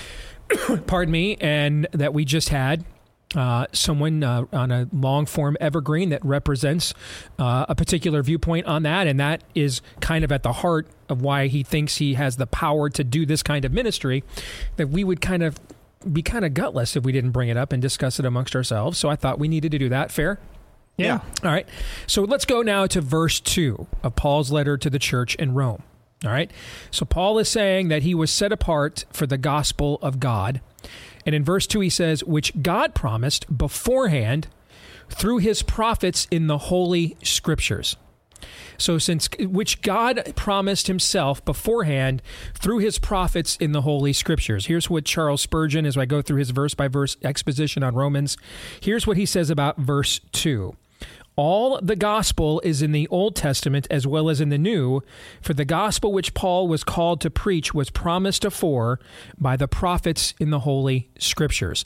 pardon me, and that we just had uh, someone uh, on a long-form evergreen that represents uh, a particular viewpoint on that, and that is kind of at the heart of why he thinks he has the power to do this kind of ministry, that we would kind of be kind of gutless if we didn't bring it up and discuss it amongst ourselves. So I thought we needed to do that. Fair? Yeah. yeah. All right. So let's go now to verse two of Paul's letter to the church in Rome. All right. So Paul is saying that he was set apart for the gospel of God. And in verse two, he says, which God promised beforehand through his prophets in the Holy Scriptures. So since which God promised himself beforehand through his prophets in the Holy Scriptures. Here's what Charles Spurgeon, as I go through his verse by verse exposition on Romans, here's what he says about verse two. All the gospel is in the Old Testament as well as in the New, for the gospel which Paul was called to preach was promised afore by the prophets in the Holy Scriptures.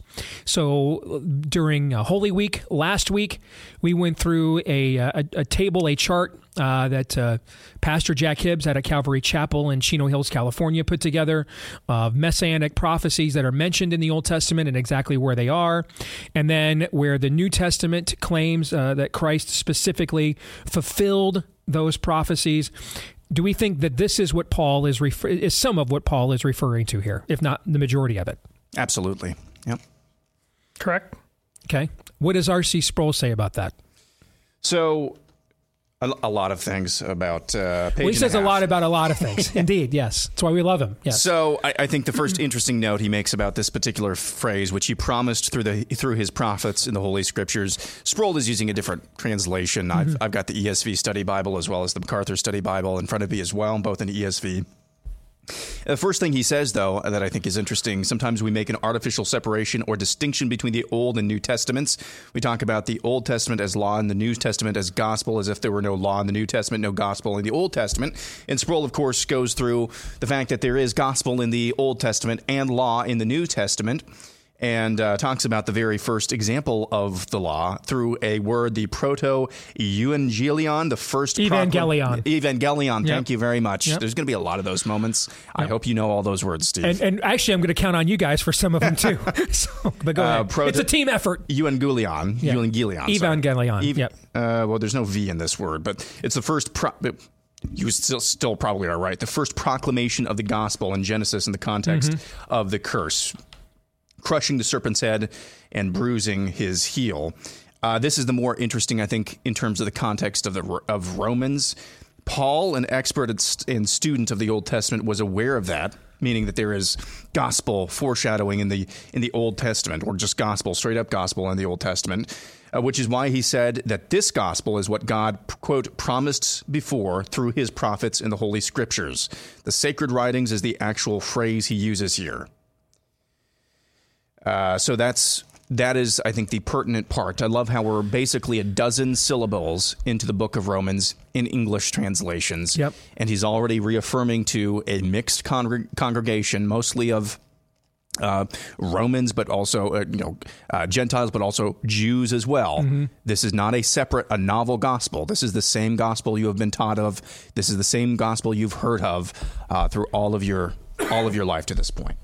So during uh, Holy Week, last week, we went through a, a, a table, a chart uh, that uh, Pastor Jack Hibbs at a Calvary Chapel in Chino Hills, California, put together of messianic prophecies that are mentioned in the Old Testament and exactly where they are, and then where the New Testament claims uh, that Christ specifically fulfilled those prophecies. Do we think that this is what Paul is refer- is some of what Paul is referring to here, if not the majority of it? Absolutely. Yep. Correct. Okay. What does R C Sproul say about that? So, a, a lot of things about uh, page Well, he says and a, a lot about a lot of things. Indeed, yes. That's why we love him. Yes. So I, I think the first interesting note he makes about this particular phrase, which he promised through the through his prophets in the Holy Scriptures, Sproul is using a different translation. Mm-hmm. I've, I've got the E S V Study Bible as well as the MacArthur Study Bible in front of me as well, both in E S V. The first thing he says, though, that I think is interesting, sometimes we make an artificial separation or distinction between the Old and New Testaments. We talk about the Old Testament as law and the New Testament as gospel, as if there were no law in the New Testament, no gospel in the Old Testament. And Sproul, of course, goes through the fact that there is gospel in the Old Testament and law in the New Testament, and uh, talks about the very first example of the law through a word, the proto-evangelion, the first... Evangelion. Proclam- Evangelion, Yep. thank you very much. Yep. There's going to be a lot of those moments. Yep. I Yep. hope you know all those words, Steve. And, and actually, I'm going to count on you guys for some of them, too. so, but go Uh, ahead. proto- It's a team effort. Evangelion. Yeah. Evangelion. sorry. Evangelion, Ev- yep. Uh, well, there's no V in this word, but it's the first... Pro- you still, still probably are right. The first proclamation of the gospel in Genesis in the context mm-hmm. of the curse, crushing the serpent's head and bruising his heel. Uh, this is the more interesting, I think, in terms of the context of the of Romans. Paul, an expert and student of the Old Testament, was aware of that, meaning that there is gospel foreshadowing in the in the Old Testament, or just gospel, straight up gospel in the Old Testament, uh, which is why he said that this gospel is what God, quote, promised before through his prophets in the Holy Scriptures. The sacred writings is the actual phrase he uses here. Uh, so that's that is, I think, the pertinent part. I love how we're basically a dozen syllables into the book of Romans in English translations. Yep. And he's already reaffirming to a mixed con- congregation, mostly of uh, Romans, but also uh, you know uh, Gentiles, but also Jews as well. Mm-hmm. This is not a separate, a novel gospel. This is the same gospel you have been taught of. This is the same gospel you've heard of uh, through all of your all of your life to this point.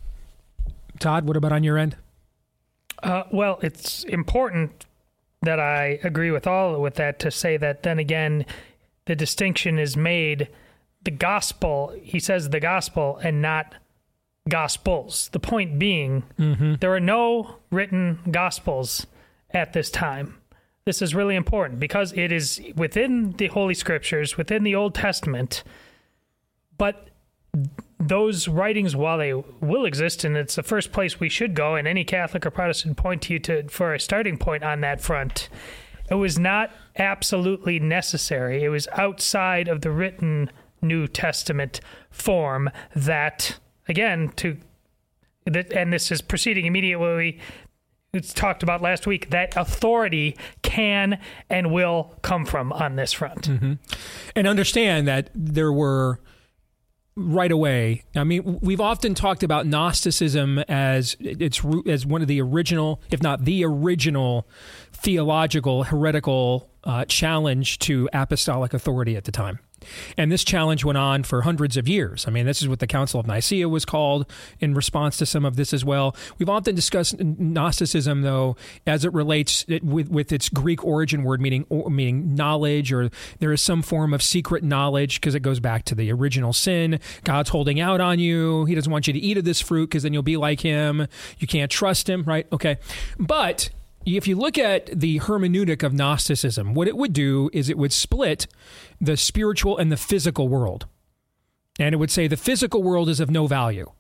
Todd, what about on your end? Uh, well, it's important that I agree with all with that to say that then again, the distinction is made. The gospel, he says the gospel and not gospels. The point being, mm-hmm. there are no written gospels at this time. This is really important because it is within the Holy Scriptures, within the Old Testament, but those writings, while they will exist, and it's the first place we should go, and any Catholic or Protestant point to you to for a starting point on that front, it was not absolutely necessary. It was outside of the written New Testament form that, again, to that, and this is proceeding immediately, it's talked about last week, that authority can and will come from on this front. Mm-hmm. And understand that there were... right away. I mean, we've often talked about Gnosticism as its as one of the original, if not the original, theological, heretical uh, challenge to apostolic authority at the time. And this challenge went on for hundreds of years. I mean, this is what the Council of Nicaea was called in response to some of this as well. We've often discussed Gnosticism, though, as it relates it, with, with its Greek origin word, meaning or, meaning knowledge, or there is some form of secret knowledge because it goes back to the original sin. God's holding out on you. He doesn't want you to eat of this fruit because then you'll be like him. You can't trust him, right? Okay. But if you look at the hermeneutic of Gnosticism, what it would do is it would split the spiritual and the physical world. And it would say the physical world is of no value.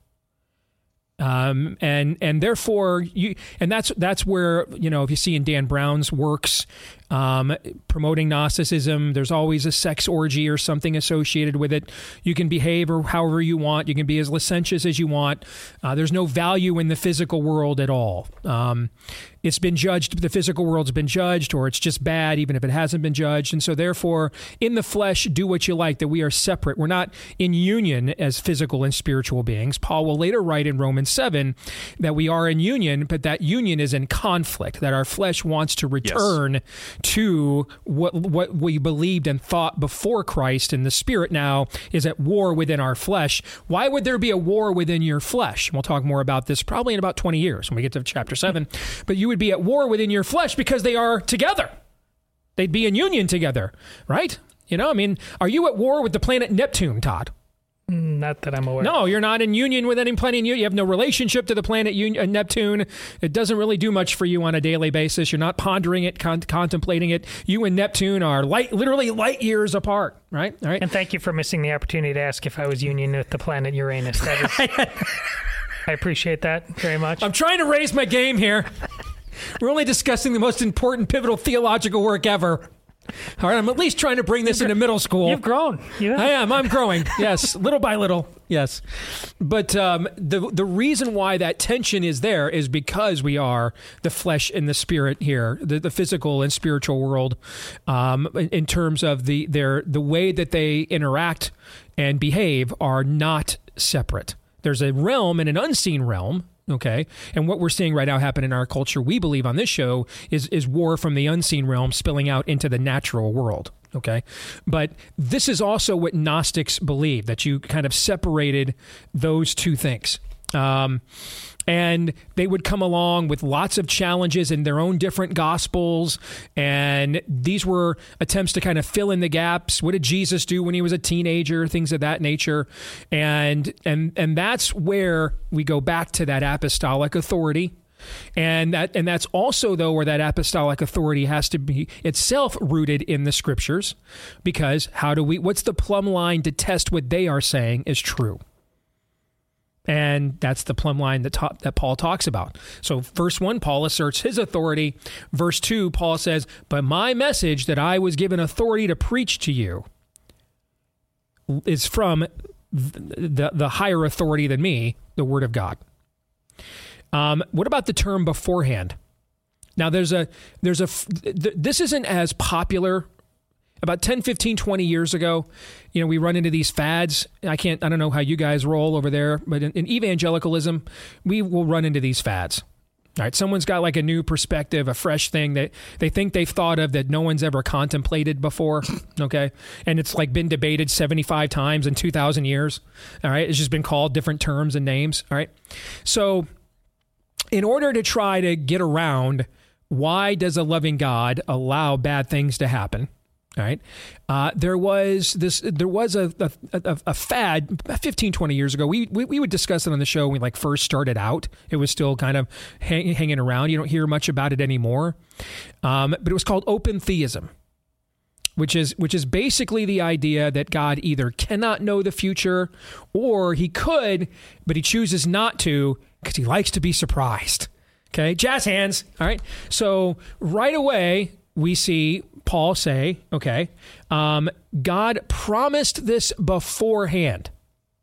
Um, and and therefore, you and that's that's where, you know, if you see in Dan Brown's works um, promoting Gnosticism, there's always a sex orgy or something associated with it. You can behave or however you want. You can be as licentious as you want. Uh, there's no value in the physical world at all. Um, it's been judged, the physical world's been judged, or it's just bad, even if it hasn't been judged. And so therefore, in the flesh, do what you like, that we are separate. We're not in union as physical and spiritual beings. Paul will later write in Romans seven that we are in union, but that union is in conflict, that our flesh wants to return yes. to what what we believed and thought before Christ, and the spirit now is at war within our flesh. Why would there be a war within your flesh? We'll talk more about this probably in about twenty years when we get to chapter seven. But you would be at war within your flesh because they are together. They'd be in union together, right? You know, I mean, are you at war with the planet Neptune, Todd? Not that I'm aware. No, you're not in union with any planet. You have no relationship to the planet uh, Neptune. It doesn't really do much for you on a daily basis. You're not pondering it, con- contemplating it. You and Neptune are light, literally light years apart, right? All right. And thank you for missing the opportunity to ask if I was union with the planet Uranus. That is, I appreciate that very much. I'm trying to raise my game here. We're only discussing the most important, pivotal theological work ever. All right, I'm at least trying to bring this into middle school. You've grown. You I am. I'm growing. Yes, little by little. Yes. But um, the the reason why that tension is there is because we are the flesh and the spirit here, the, the physical and spiritual world, um, in, in terms of the their the way that they interact and behave are not separate. There's a realm and an unseen realm. Okay. And what we're seeing right now happen in our culture, we believe on this show, is is war from the unseen realm spilling out into the natural world. Okay. But this is also what Gnostics believe, that you kind of separated those two things. Um, and they would come along with lots of challenges in their own different gospels. And these were attempts to kind of fill in the gaps. What did Jesus do when he was a teenager? Things of that nature. And and and that's where we go back to that apostolic authority. And that and that's also, though, where that apostolic authority has to be itself rooted in the scriptures. Because how do we, what's the plumb line to test what they are saying is true? And that's the plumb line that, ta- that Paul talks about. So verse one, Paul asserts his authority. Verse two, Paul says, but my message that I was given authority to preach to you is from the, the higher authority than me, the Word of God. Um, what about the term beforehand? Now, there's a there's a th- this isn't as popular. About ten, fifteen, twenty years ago, you know, we run into these fads. I can't, I don't know how you guys roll over there, but in, in evangelicalism, we will run into these fads. All right, someone's got like a new perspective, a fresh thing that they think they've thought of that no one's ever contemplated before, okay? And it's like been debated seventy-five times in two thousand years, all right? It's just been called different terms and names, all right? So in order to try to get around why does a loving God allow bad things to happen, all right, uh, there was this. There was a a, a, a fad fifteen, twenty years ago. We, we we would discuss it on the show when we like first started out. It was still kind of hang, hanging around. You don't hear much about it anymore. Um, but it was called open theism, which is which is basically the idea that God either cannot know the future, or he could, but he chooses not to because he likes to be surprised. Okay, jazz hands. All right. So right away we see Paul say, okay, um, God promised this beforehand.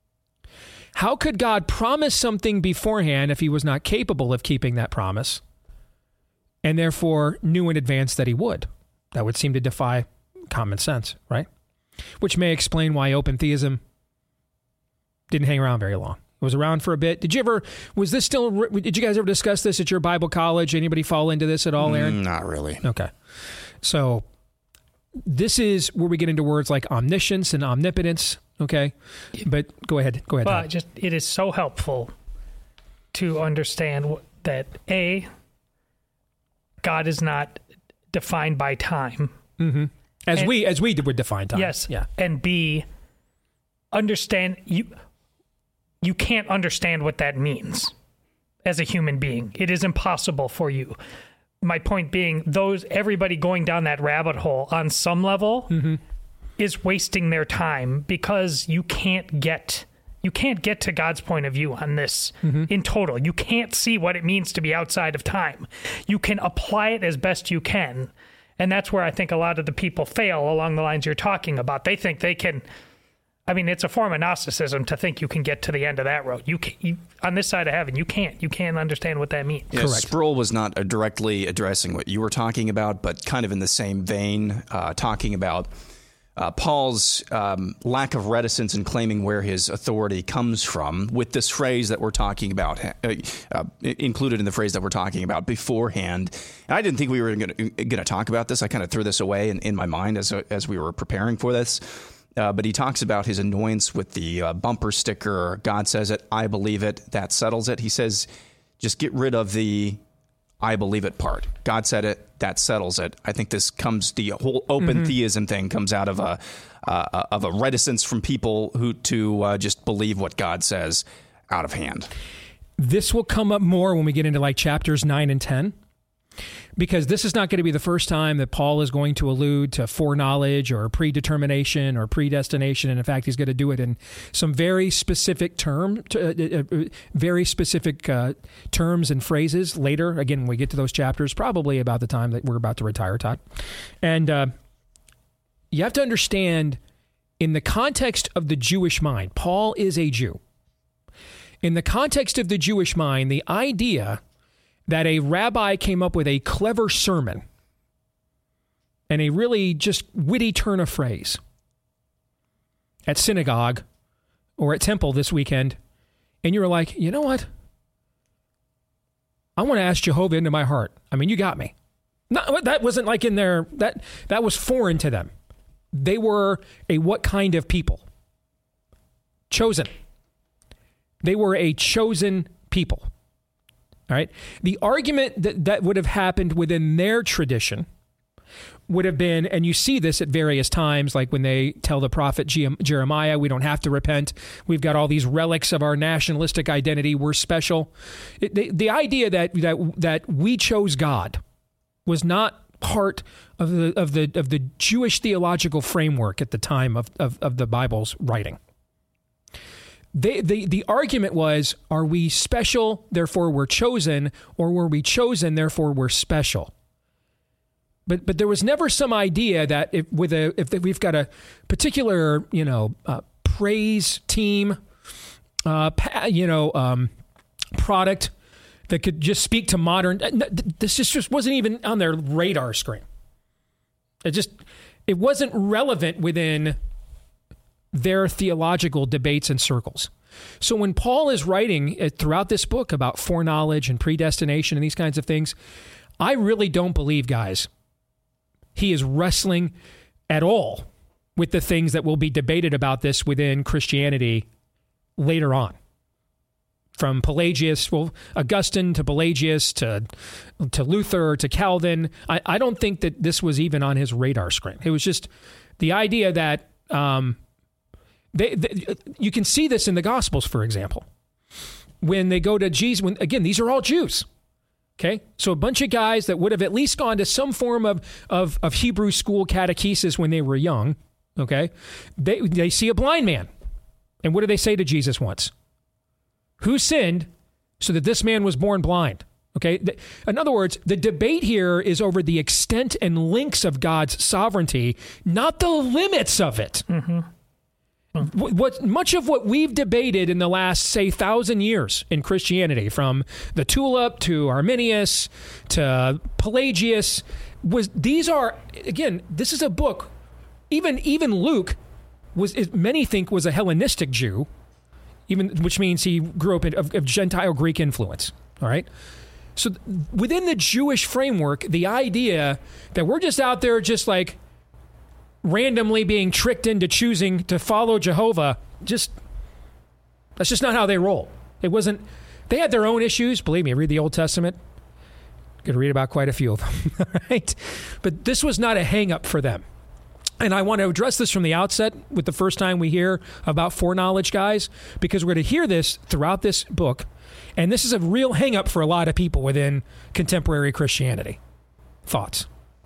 How could God promise something beforehand if he was not capable of keeping that promise and therefore knew in advance that he would? That would seem to defy common sense, right? Which may explain why open theism didn't hang around very long. It was around for a bit. Did you ever, was this still, did you guys ever discuss this at your Bible college? Anybody fall into this at all, Aaron? Mm, not really. Okay. So this is where we get into words like omniscience and omnipotence, okay? But go ahead. Go ahead. Well, just it is so helpful to understand that, A, God is not defined by time. Mm-hmm. As and, we as we would define time. Yes. Yeah. And B, understand you you can't understand what that means as a human being. It is impossible for you. My point being, those everybody going down that rabbit hole on some level mm-hmm. is wasting their time because you can't get you can't get to God's point of view on this mm-hmm. in total. You can't see what it means to be outside of time. You can apply it as best you can, and that's where I think a lot of the people fail along the lines you're talking about. They think they can. I mean, it's a form of Gnosticism to think you can get to the end of that road. You, can, you on this side of heaven, you can't. You can't understand what that means. Yeah, Correct. Sproul was not directly addressing what you were talking about, but kind of in the same vein, uh, talking about uh, Paul's um, lack of reticence in claiming where his authority comes from with this phrase that we're talking about, uh, uh, included in the phrase that we're talking about beforehand. And I didn't think we were going to talk about this. I kind of threw this away in, in my mind as, as we were preparing for this. Uh, but he talks about his annoyance with the uh, bumper sticker, God says it, I believe it, that settles it. He says, just get rid of the I believe it part. God said it, that settles it. I think this comes, the whole open mm-hmm. theism thing comes out of a uh, of a reticence from people who to uh, just believe what God says out of hand. This will come up more when we get into like chapters nine and ten. Because this is not going to be the first time that Paul is going to allude to foreknowledge or predetermination or predestination. And in fact, he's going to do it in some very specific term, uh, uh, very specific uh, terms and phrases later. Again, when we get to those chapters, probably about the time that we're about to retire, Todd. And uh, you have to understand, in the context of the Jewish mind, Paul is a Jew. In the context of the Jewish mind, the idea that a rabbi came up with a clever sermon and a really just witty turn of phrase at synagogue or at temple this weekend, and you were like, you know what? I want to ask Jehovah into my heart. I mean, you got me. Not, that wasn't like in their, that, that was foreign to them. They were a what kind of people? Chosen. They were a chosen people. All right. The argument that, that would have happened within their tradition would have been, and you see this at various times, like when they tell the prophet Jeremiah, we don't have to repent. We've got all these relics of our nationalistic identity. We're special. It, the, the idea that, that that we chose God was not part of the of the of the Jewish theological framework at the time of, of, of the Bible's writing. They, the, the argument was, are we special, therefore we're chosen, or were we chosen, therefore we're special? But but there was never some idea that if with a if we've got a particular, you know, uh, praise team, uh, you know, um, product that could just speak to modern. This just, just wasn't even on their radar screen. It just it wasn't relevant within their theological debates and circles. So when Paul is writing throughout this book about foreknowledge and predestination and these kinds of things, I really don't believe, guys, he is wrestling at all with the things that will be debated about this within Christianity later on. From Pelagius, well, Augustine to Pelagius to to Luther to Calvin, I, I don't think that this was even on his radar screen. It was just the idea that um, they, they, you can see this in the Gospels, for example, when they go to Jesus. When again, these are all Jews. Okay, so a bunch of guys that would have at least gone to some form of of, of Hebrew school catechesis when they were young. Okay, they they see a blind man, and what do they say to Jesus once? Who sinned so that this man was born blind? Okay. In other words, the debate here is over the extent and links of God's sovereignty, not the limits of it. Mm-hmm. Mm-hmm. What, what much of what we've debated in the last, say, thousand years in Christianity, from the tulip to Arminius to Pelagius, was these are again. This is a book. Even even Luke was, many think, was a Hellenistic Jew. Even, which means he grew up in, of, of Gentile Greek influence, all right? So within the Jewish framework, the idea that we're just out there just like randomly being tricked into choosing to follow Jehovah, just, that's just not how they roll. It wasn't, they had their own issues. Believe me, read the Old Testament. You could read about quite a few of them, all right? But this was not a hang-up for them. And I want to address this from the outset with the first time we hear about foreknowledge, guys, because we're going to hear this throughout this book. And this is a real hang-up for a lot of people within contemporary Christianity. Thoughts?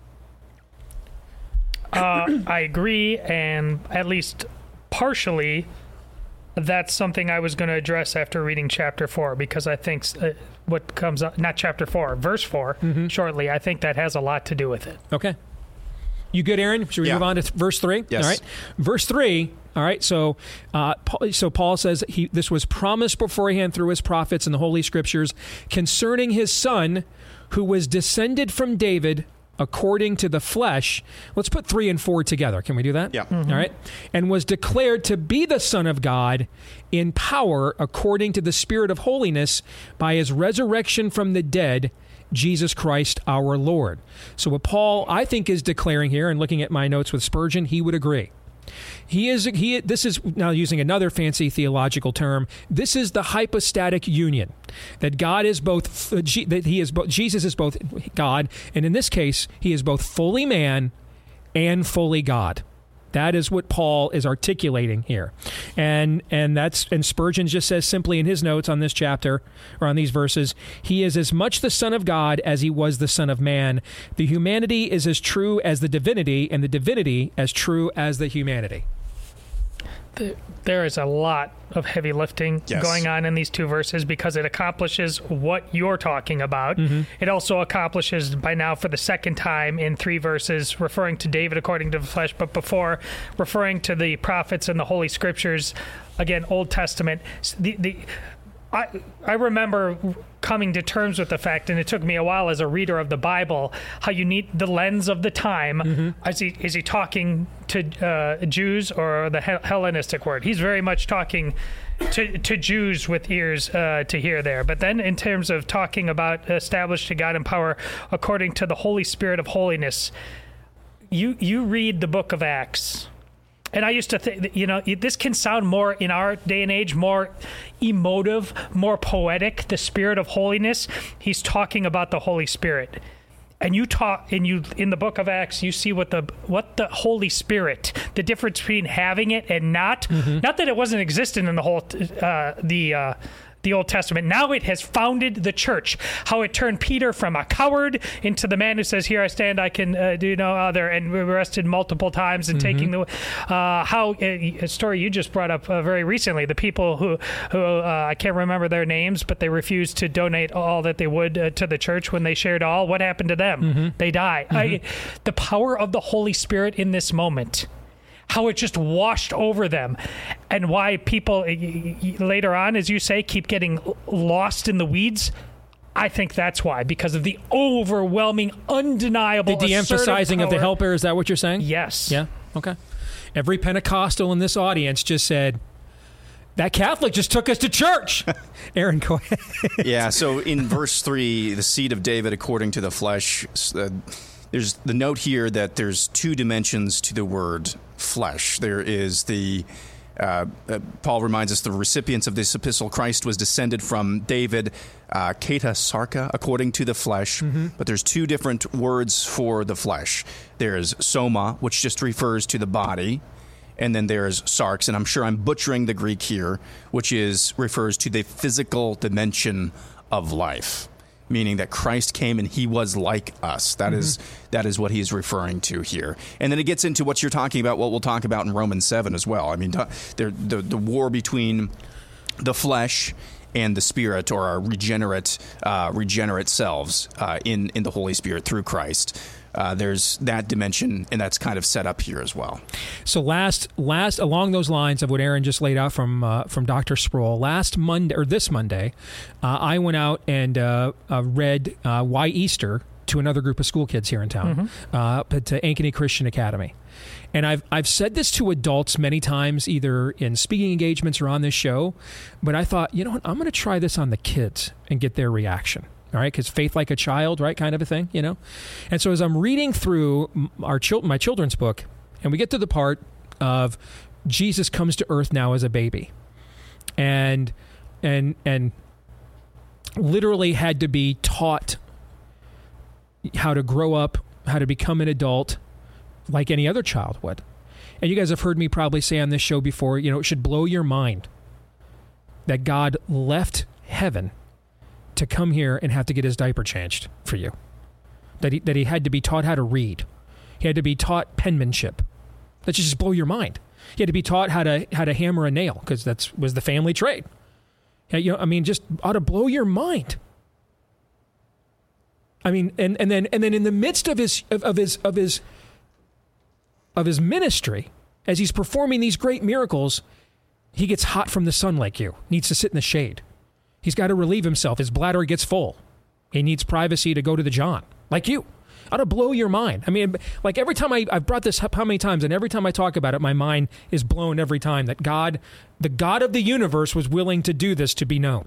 Uh, I agree, and at least partially, that's something I was going to address after reading chapter four, because I think uh, what comes up, not chapter four, verse four, mm-hmm. shortly, I think that has a lot to do with it. Okay. You good, Aaron? Should we yeah. move on to th- verse three? Yes. All right. Verse three. All right. So, uh, Paul, so Paul says he this was promised beforehand through his prophets in the Holy Scriptures concerning his son, who was descended from David according to the flesh. Let's put three and four together. Can we do that? Yeah. Mm-hmm. All right. And was declared to be the Son of God in power according to the Spirit of holiness by his resurrection from the dead, Jesus Christ our Lord. So what Paul, I think, is declaring here, and looking at my notes with Spurgeon, he would agree. He is he. This is, now using another fancy theological term, this is the hypostatic union, that God is both, that he is both, Jesus is both God, and in this case, he is both fully man and fully God. That is what Paul is articulating here. And and that's and Spurgeon just says simply in his notes on this chapter, or on these verses, he is as much the Son of God as he was the Son of Man. The humanity is as true as the divinity, and the divinity as true as the humanity. There is a lot of heavy lifting yes. going on in these two verses, because it accomplishes what you're talking about. Mm-hmm. It also accomplishes, by now for the second time in three verses, referring to David according to the flesh, but before referring to the prophets and the Holy Scriptures, again, Old Testament. The the I I remember coming to terms with the fact, and it took me a while as a reader of the Bible, how you need the lens of the time. Mm-hmm. Is he is he talking to uh, Jews or the Hellenistic word? He's very much talking to to Jews with ears uh, to hear there. But then in terms of talking about established to God in power according to the Holy Spirit of holiness, you you read the book of Acts. And I used to think that, you know, this can sound more, in our day and age, more emotive, more poetic, the Spirit of holiness. He's talking about the Holy Spirit. And you talk, and you, in the book of Acts, you see what the what the Holy Spirit, the difference between having it and not. Mm-hmm. Not that it wasn't existent in the whole, uh, the, uh, the Old Testament. Now it has founded the church. How it turned Peter from a coward into the man who says, "Here I stand, I can uh, do no other," and we were arrested multiple times and mm-hmm. taking the. Uh, how a story you just brought up uh, very recently. The people who who uh, I can't remember their names, but they refused to donate all that they would uh, to the church when they shared all. What happened to them? Mm-hmm. They die. Mm-hmm. I, the power of the Holy Spirit in this moment. How it just washed over them, and why people later on, as you say, keep getting lost in the weeds. I think that's why, because of the overwhelming, undeniable, the de-emphasizing of the helper. Is that what you're saying? Yes. Yeah. Okay. Every Pentecostal in this audience just said, That Catholic just took us to church. Aaron, go ahead. Yeah, so in verse three, the seed of David according to the flesh, uh, there's the note here that there's two dimensions to the word flesh. There is the, uh, uh, Paul reminds us, the recipients of this epistle, Christ was descended from David, uh, Kata Sarka, according to the flesh. Mm-hmm. But there's two different words for the flesh. There's soma, which just refers to the body. And then there's sarx, and I'm sure I'm butchering the Greek here, which is refers to the physical dimension of life, meaning that Christ came and he was like us. That mm-hmm. is that is what he's referring to here. And then it gets into what you're talking about, what we'll talk about in Romans seven as well. I mean, the the, the war between the flesh and the Spirit, or our regenerate uh, regenerate selves uh, in in the Holy Spirit through Christ. Uh, there's that dimension, and that's kind of set up here as well. So last, last along those lines of what Aaron just laid out from uh, from Doctor Sproul, last Monday or this Monday, uh, I went out and uh, uh, read uh, Why Easter to another group of school kids here in town, mm-hmm. uh, but to Ankeny Christian Academy. And I've I've said this to adults many times, either in speaking engagements or on this show, but I thought, you know what, I'm going to try this on the kids and get their reaction. All right, because faith like a child, right, kind of a thing, you know? And so as I'm reading through our chil- my children's book, and we get to the part of Jesus comes to earth now as a baby, and and and literally had to be taught how to grow up, how to become an adult, like any other child would. And you guys have heard me probably say on this show before, you know, it should blow your mind that God left heaven to come here and have to get his diaper changed for you. That he, that he had to be taught how to read. He had to be taught penmanship. That should just blow your mind. He had to be taught how to how to hammer a nail, because that was the family trade. You know, I mean, just ought to blow your mind. I mean, and, and then and then in the midst of his of, of his of his of his ministry, as he's performing these great miracles, he gets hot from the sun like you. Needs to sit in the shade. He's got to relieve himself. His bladder gets full. He needs privacy to go to the John, like you. Ought to blow your mind. I mean, like every time I, I've brought this up how many times, and every time I talk about it, my mind is blown every time that God, the God of the universe, was willing to do this to be known.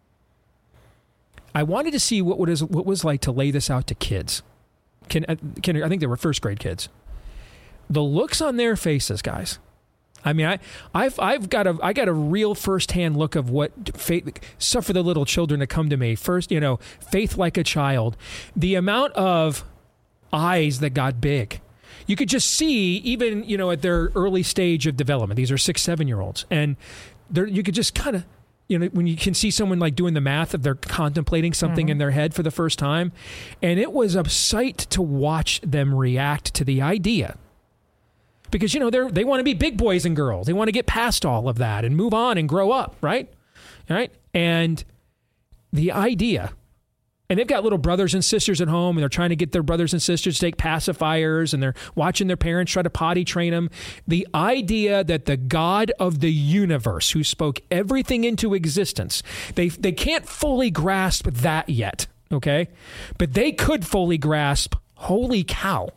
I wanted to see what was what was like to lay this out to kids. Can, can I think they were first grade kids. The looks on their faces, guys. I mean, I, I've I've got a I got a real firsthand look of what faith. Suffer the little children to come to me first. You know, faith like a child. The amount of eyes that got big, you could just see even you know at their early stage of development. These are six, seven year olds, and you could just kind of you know when you can see someone like doing the math if they're contemplating something mm-hmm. in their head for the first time, and it was a sight to watch them react to the idea. Because, you know, they they want to be big boys and girls. They want to get past all of that and move on and grow up, right? Right? And the idea, and they've got little brothers and sisters at home, and they're trying to get their brothers and sisters to take pacifiers, and they're watching their parents try to potty train them. The idea that the God of the universe, who spoke everything into existence, they they can't fully grasp that yet, okay? But they could fully grasp, holy cow,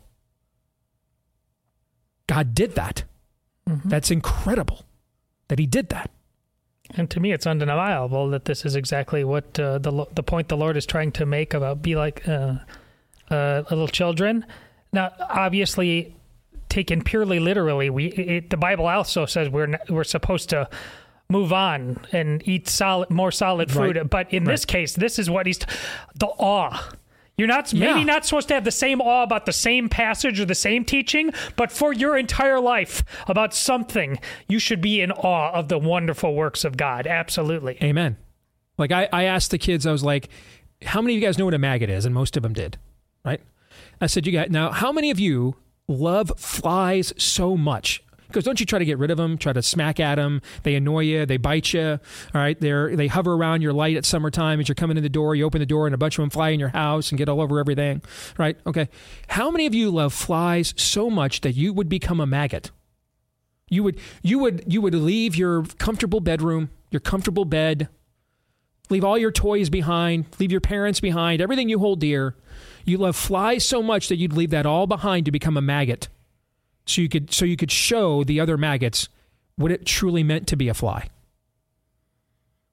God did that. Mm-hmm. That's incredible that he did that. And to me, it's undeniable that this is exactly what uh, the the point the Lord is trying to make about be like uh, uh, little children. Now, obviously, taken purely literally, we it, the Bible also says we're not, we're supposed to move on and eat solid, more solid food. Right. But in right. this case, this is what he's t- the awe. You're not maybe yeah. not supposed to have the same awe about the same passage or the same teaching, but for your entire life about something, you should be in awe of the wonderful works of God. Absolutely. Amen. Like I, I asked the kids, I was like, how many of you guys know what a maggot is? And most of them did, right? I said, you got now, how many of you love flies so much? Because don't you try to get rid of them, try to smack at them. They annoy you. They bite you. All right. They're, they hover around your light at summertime as you're coming in the door. You open the door and a bunch of them fly in your house and get all over everything. Right. Okay. How many of you love flies so much that you would become a maggot? You would, you would, you would leave your comfortable bedroom, your comfortable bed, leave all your toys behind, leave your parents behind, everything you hold dear. You love flies so much that you'd leave that all behind to become a maggot. So you could so you could show the other maggots what it truly meant to be a fly.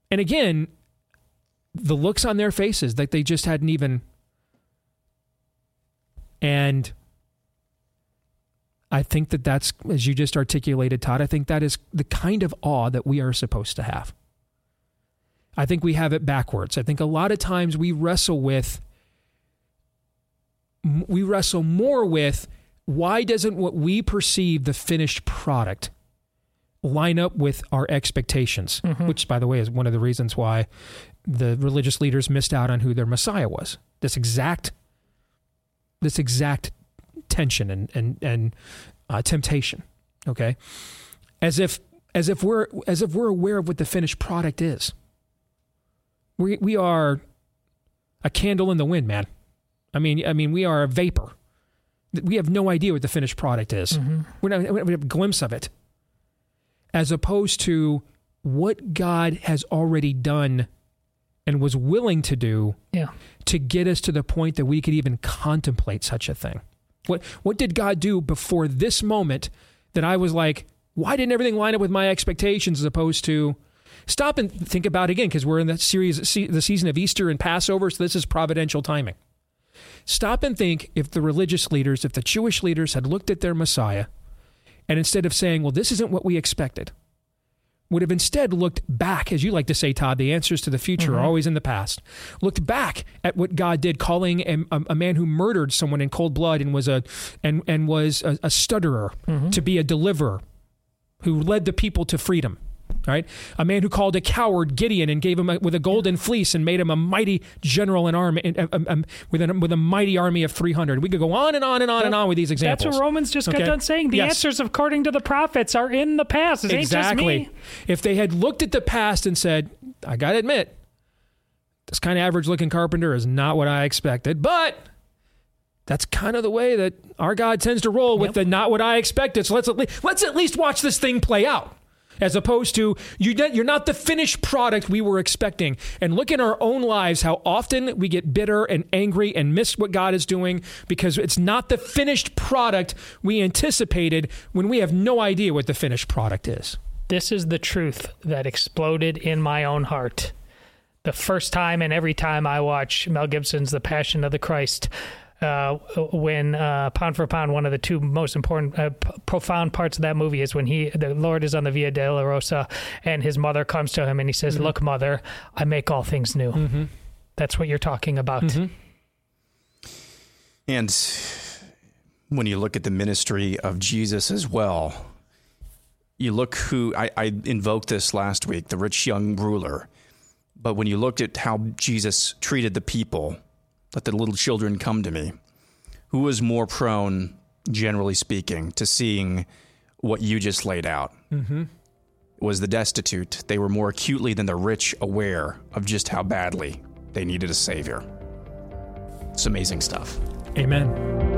And again, the looks on their faces, like they just hadn't even. And I think that that's, as you just articulated, Todd, I think that is the kind of awe that we are supposed to have. I think we have it backwards. I think a lot of times we wrestle with, we wrestle more with, why doesn't what we perceive the finished product line up with our expectations? Mm-hmm. Which, by the way, is one of the reasons why the religious leaders missed out on who their Messiah was. This exact, this exact tension and and and uh, temptation. Okay, as if as if we're as if we're aware of what the finished product is. We we are a candle in the wind, man. I mean, I mean, we are a vapor. We have no idea what the finished product is. Mm-hmm. We're not, we have a glimpse of it, as opposed to what God has already done and was willing to do yeah. to get us to the point that we could even contemplate such a thing. What what did God do before this moment that I was like, why didn't everything line up with my expectations, as opposed to stop and think about it again, because we're in the series, the season of Easter and Passover, so this is providential timing. Stop and think if the religious leaders, if the Jewish leaders had looked at their Messiah, and instead of saying, well, this isn't what we expected, would have instead looked back, as you like to say, Todd, the answers to the future mm-hmm. are always in the past, looked back at what God did, calling a, a, a man who murdered someone in cold blood and was a and, and was a, a stutterer mm-hmm. to be a deliverer who led the people to freedom. Right, a man who called a coward Gideon and gave him a, with a golden fleece and made him a mighty general in army uh, um, um, with, a, with a mighty army of three hundred. We could go on and on and on and on with these examples. That's what Romans just okay? got done saying. The yes. answers according to the prophets are in the past. It exactly. ain't just me. If they had looked at the past and said, I got to admit, this kind of average-looking carpenter is not what I expected, but that's kind of the way that our God tends to roll with yep. the not what I expected. So let's at least, let's at least watch this thing play out. As opposed to, you're not the finished product we were expecting. And look in our own lives how often we get bitter and angry and miss what God is doing because it's not the finished product we anticipated when we have no idea what the finished product is. This is the truth that exploded in my own heart. The first time and every time I watch Mel Gibson's The Passion of the Christ, Uh, when uh, pound for pound, one of the two most important, uh, p- profound parts of that movie is when he, the Lord is on the Via Dolorosa, and his mother comes to him and he says, mm-hmm. "Look, mother, I make all things new." Mm-hmm. That's what you're talking about. Mm-hmm. And when you look at the ministry of Jesus as well, you look who I, I invoked this last week, the rich young ruler. But when you looked at how Jesus treated the people, let the little children come to me, who was more prone, generally speaking, to seeing what you just laid out? Mm-hmm. Was the destitute. They were more acutely than the rich aware of just how badly they needed a savior. It's amazing stuff. Amen.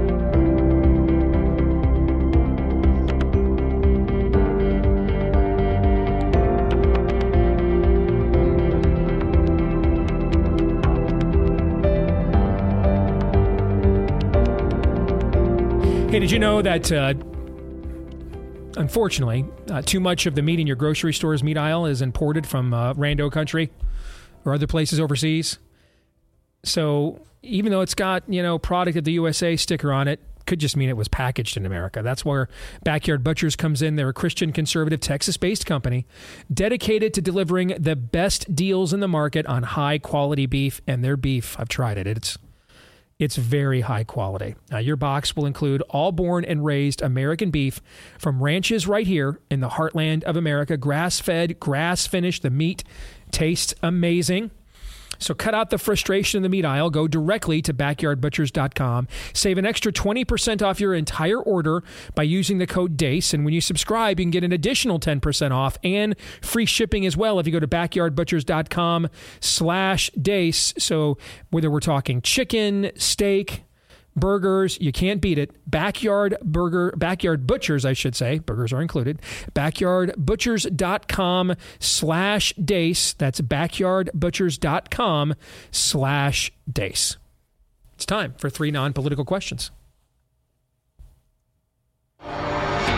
Hey, did you know that, uh, unfortunately, uh, too much of the meat in your grocery store's meat aisle is imported from uh, rando country or other places overseas? So even though it's got, you know, product of the U S A sticker on it, could just mean it was packaged in America. That's where Backyard Butchers comes in. They're a Christian conservative Texas-based company dedicated to delivering the best deals in the market on high-quality beef, and their beef, I've tried it. It's It's very high quality. Now, your box will include all born and raised American beef from ranches right here in the heartland of America, grass-fed, grass-finished. The meat tastes amazing. So cut out the frustration in the meat aisle. Go directly to backyard butchers dot com. Save an extra twenty percent off your entire order by using the code DACE. And when you subscribe, you can get an additional ten percent off and free shipping as well if you go to backyard butchers dot com slash DACE. So whether we're talking chicken, steak, burgers, you can't beat it. Backyard Burger, Backyard Butchers, I should say. Burgers are included. backyard butchers dot com slash DACE. That's backyard butchers dot com slash DACE. It's time for three non-political questions. We all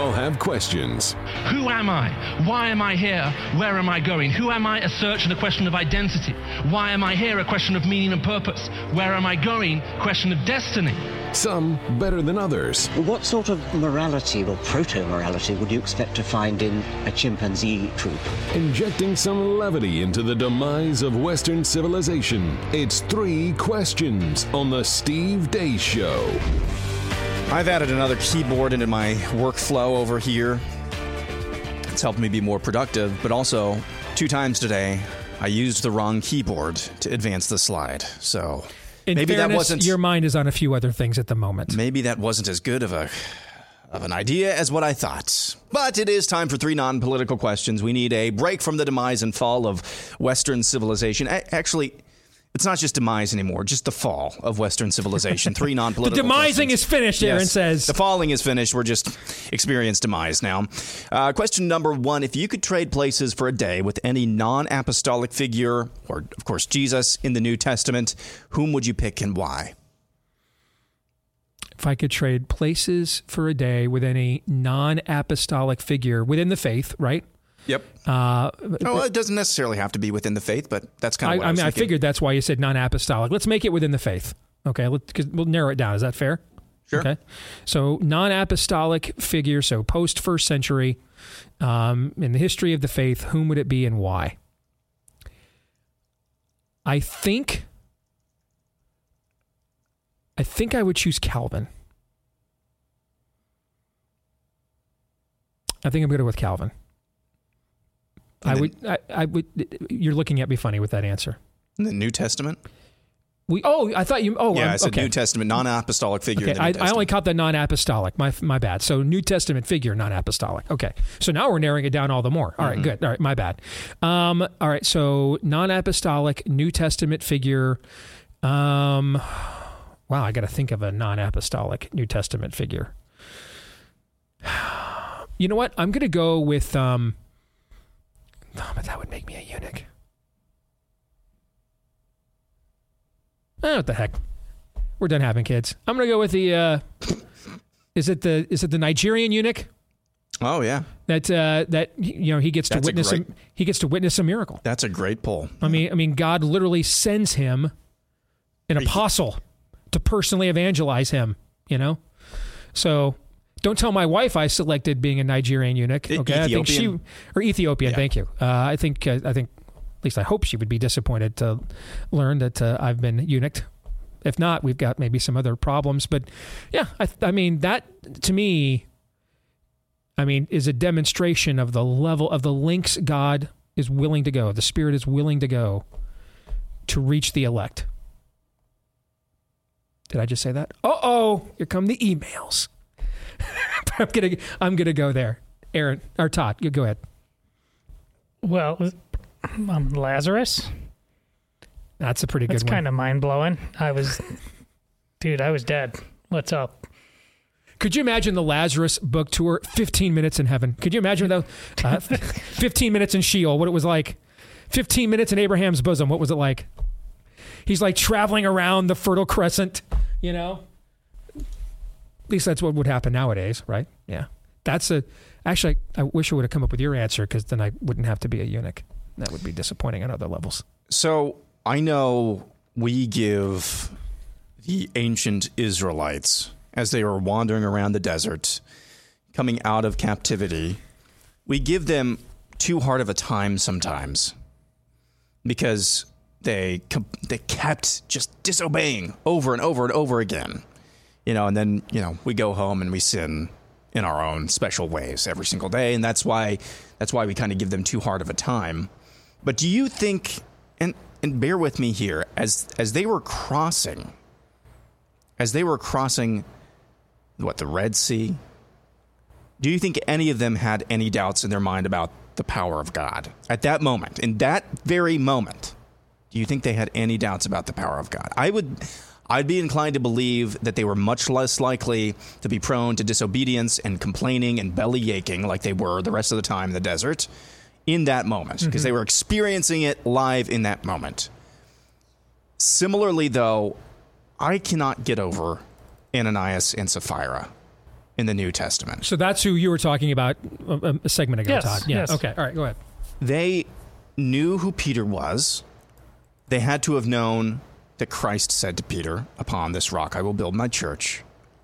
all have questions. Who am I? Why am I here? Where am I going? Who am I? A search and a question of identity. Why am I here? A question of meaning and purpose. Where am I going? Question of destiny. Some better than others. What sort of morality or proto-morality would you expect to find in a chimpanzee troop? Injecting some levity into the demise of Western civilization. It's Three Questions on the Steve Deace Show. I've added another keyboard into my workflow over here. It's helped me be more productive, but also two times today I used the wrong keyboard to advance the slide. So In maybe fairness, that wasn't your mind is on a few other things at the moment. Maybe that wasn't as good of a of an idea as what I thought. But it is time for three non-political questions. We need a break from the demise and fall of Western civilization. A- actually, it's not just demise anymore, just the fall of Western civilization. Three non-political The demising questions. is finished, Aaron Yes, says. The falling is finished. We're just experiencing demise now. Uh, question number one. If you could trade places for a day with any non-apostolic figure, or of course Jesus in the New Testament, whom would you pick and why? If I could trade places for a day with any non-apostolic figure within the faith, right? Yep. Uh, Oh, it doesn't necessarily have to be within the faith, but that's kind of I, what I, I was mean, I thinking. figured that's why you said non-apostolic. Let's make it within the faith. Okay, let's, 'cause we'll narrow it down. Is that fair? Sure. Okay. So non-apostolic figure, so post-first century, um, in the history of the faith, whom would it be and why? I think... I think I would choose Calvin. I think I'm going to go with Calvin. I then- would. I, I would. You're looking at me funny with that answer. In the New Testament? We. Oh, I thought you. Oh, Yeah, um, I said okay. New Testament, non-apostolic figure Okay, in the New I, I Testament. only caught the non-apostolic. My my bad. So New Testament figure, non-apostolic. Okay. So now we're narrowing it down all the more. All right, Mm-hmm. good. All right, my bad. Um, all right. So non-apostolic New Testament figure. Um, wow, I got to think of a non-apostolic New Testament figure. You know what? I'm going to go with. Um, oh, but that would make me a eunuch. Oh, what the heck? We're done having kids. I'm gonna go with the. Uh, is it the is it the Nigerian eunuch Oh, yeah. that uh, that you know he gets to That's a witness great- a, he gets to witness a miracle. That's a great poll. I mean, I mean, God literally sends him an apostle to personally evangelize him. You know, so don't tell my wife I selected being a Nigerian eunuch. E- Okay, I think she Ethiopian? or Ethiopian. Yeah. Thank you. Uh, I think uh, I think at least I hope she would be disappointed to learn that uh, I've been eunuched. If not, we've got maybe some other problems. But yeah, I, I mean, that to me, I mean, is a demonstration of the level of the lengths God is willing to go. The Spirit is willing to go to reach the elect. Did I just say that? Uh-oh, here come the emails. I'm gonna, I'm gonna go there. Aaron or Todd, you go ahead. Well, um, Lazarus. That's a pretty That's good one. kind of mind blowing. I was, dude, I was dead. What's up? Could you imagine the Lazarus book tour? fifteen minutes in heaven. Could you imagine though? Uh, fifteen minutes in Sheol. What it was like? fifteen minutes in Abraham's bosom. What was it like? He's like traveling around the Fertile Crescent. You know. At least that's what would happen nowadays, right? Yeah. That's a. Actually, I wish I would have come up with your answer because then I wouldn't have to be a eunuch. That would be disappointing on other levels. So I know we give the ancient Israelites, as they were wandering around the desert, coming out of captivity, we give them too hard of a time sometimes because they they kept just disobeying over and over and over again. You know, and then, you know, we go home and we sin in our own special ways every single day, and that's why that's why we kind of give them too hard of a time. But do you think, and and bear with me here, as as they were crossing, as they were crossing, what, the Red Sea, do you think any of them had any doubts in their mind about the power of God? At that moment, in that very moment, do you think they had any doubts about the power of God? I would, I'd be inclined to believe that they were much less likely to be prone to disobedience and complaining and belly aching like they were the rest of the time in the desert in that moment, because mm-hmm. they were experiencing it live in that moment. Similarly, though, I cannot get over Ananias and Sapphira. in the New Testament. So that's who you were talking about a, a segment ago, Yes, Todd. Yeah. yes. Okay. All right. Go ahead. They knew who Peter was. They had to have known that Christ said to Peter, "Upon this rock I will build my church."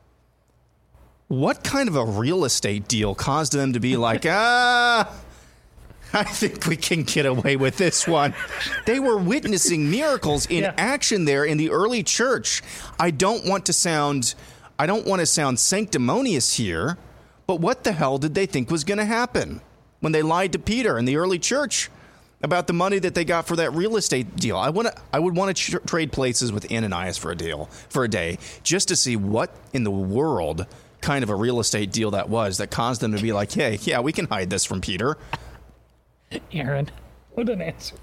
What kind of a real estate deal caused them to be like, ah, I think we can get away with this one? They were witnessing miracles in Yeah. action there in the early church. I don't want to sound, I don't want to sound sanctimonious here, but what the hell did they think was going to happen when they lied to Peter in the early church about the money that they got for that real estate deal? I want to, I would want to tr- trade places with Ananias for a deal, for a day, just to see what in the world kind of a real estate deal that was that caused them to be like, hey, yeah, we can hide this from Peter. Aaron, what an answer.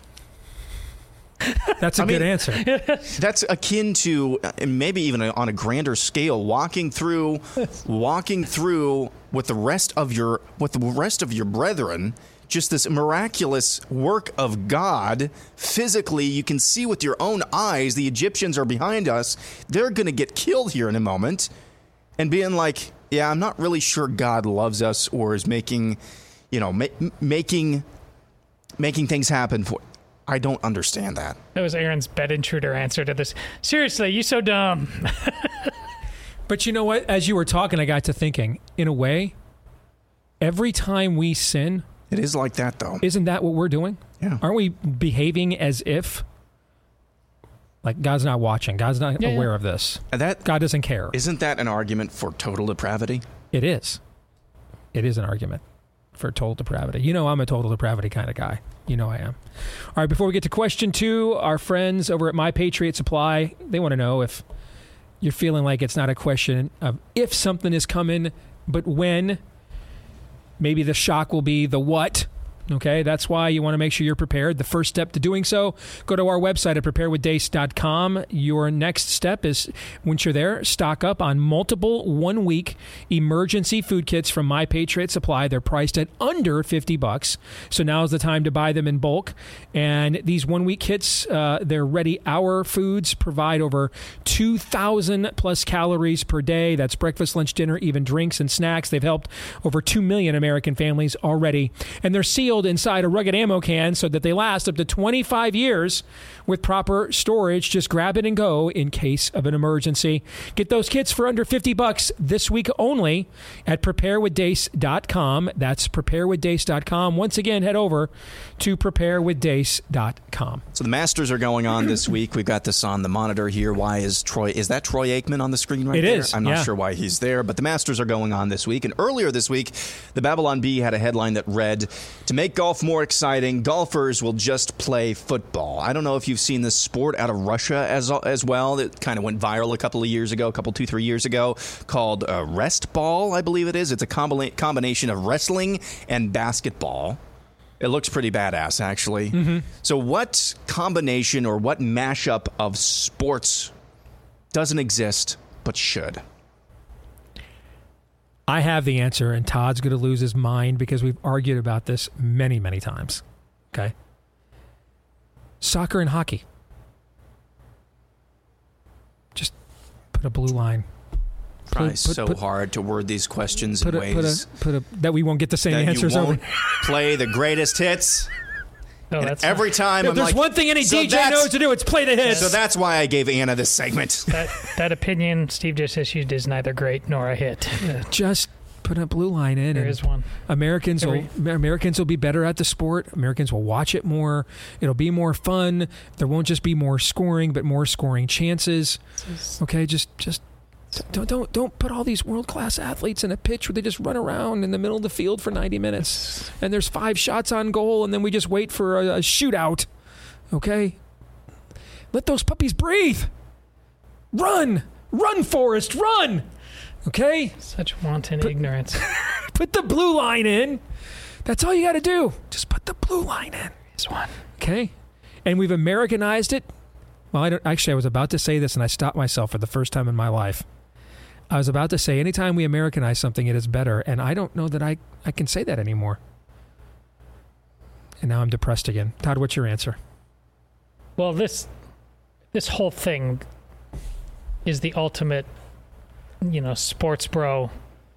That's a I good mean- answer. That's akin to, uh, maybe even on a grander scale, walking through, walking through with the rest of your, with the rest of your brethren, just this miraculous work of God. Physically, you can see with your own eyes, the Egyptians are behind us. They're going to get killed here in a moment. And being like, yeah, I'm not really sure God loves us or is making, you know, ma- making, making things happen for. I don't understand that. That was Aaron's bed intruder answer to this. Seriously, you so dumb. But you know what? As you were talking, I got to thinking, in a way, every time we sin, It is like that, though. isn't that what we're doing? Yeah. Aren't we behaving as if, like, God's not watching, God's not Yeah, aware yeah. of this, That God doesn't care? isn't that an argument for total depravity? It is. It is an argument for total depravity. You know I'm a total depravity kind of guy. You know I am. All right, before we get to question two, our friends over at My Patriot Supply, they want to know if you're feeling like it's not a question of if something is coming, but when. Maybe the shock will be the what. Okay, that's why you want to make sure you're prepared. The first step to doing so, go to our website at prepare with dace dot com. Your next step is, once you're there, stock up on multiple one-week emergency food kits from My Patriot Supply. They're priced at under fifty bucks, so now's the time to buy them in bulk. And these one-week kits, uh, they're ready-hour foods, provide over two thousand plus calories per day. That's breakfast, lunch, dinner, even drinks and snacks. They've helped over two million American families already, and they're sealed inside a rugged ammo can so that they last up to twenty-five years with proper storage. Just grab it and go in case of an emergency. Get those kits for under fifty bucks this week only at prepare with dace dot com. That's prepare with dace dot com. Once again, head over to prepare with dace dot com. So the Masters are going on this week. We've got this on the monitor here. Why is Troy, is that Troy Aikman on the screen right It there? is, I'm not yeah. sure why he's there, but the Masters are going on this week. And earlier this week, the Babylon Bee had a headline that read, to make golf more exciting, golfers will just play football. I don't know if you've seen this sport out of Russia as as well. It kind of went viral a couple of years ago, a couple, two, three years ago, called uh, rest ball, I believe it is. It's a combina- combination of wrestling and basketball. It looks pretty badass, actually. Mm-hmm. So what combination or what mashup of sports doesn't exist but should? I have the answer, and Todd's going to lose his mind because we've argued about this many, many times. Okay? Soccer and hockey. Just put a blue line. Try put- so put- hard to word these questions Put in a, put ways a, put a, that we won't get the same that answers you over. won't play the greatest hits. No, And that's every time If I'm there's like, one thing any so D J that's- knows to do, it's play the hits. So that's why I gave Anna this segment. that, that opinion Steve just issued is neither great nor a hit. Uh, Just put a blue line in. there and is one. Americans will Every- Americans will be better at the sport. Americans will watch it more. It'll be more fun. There won't just be more scoring, but more scoring chances. Okay, just just don't don't don't put all these world class athletes in a pitch where they just run around in the middle of the field for ninety minutes, and there's five shots on goal, and then we just wait for a, a shootout. Okay, let those puppies breathe. Run, run, Forrest, run. Okay. Such wanton ignorance. Put the blue line in. That's all you got to do. Just put the blue line in. Is one. Okay? And we've Americanized it. Well, I don't, actually, I was about to say this, and I stopped myself for the first time in my life. I was about to say, anytime we Americanize something, it is better. And I don't know that I, I can say that anymore. And now I'm depressed again. Todd, what's your answer? Well, this this whole thing is the ultimate, you know, sports bro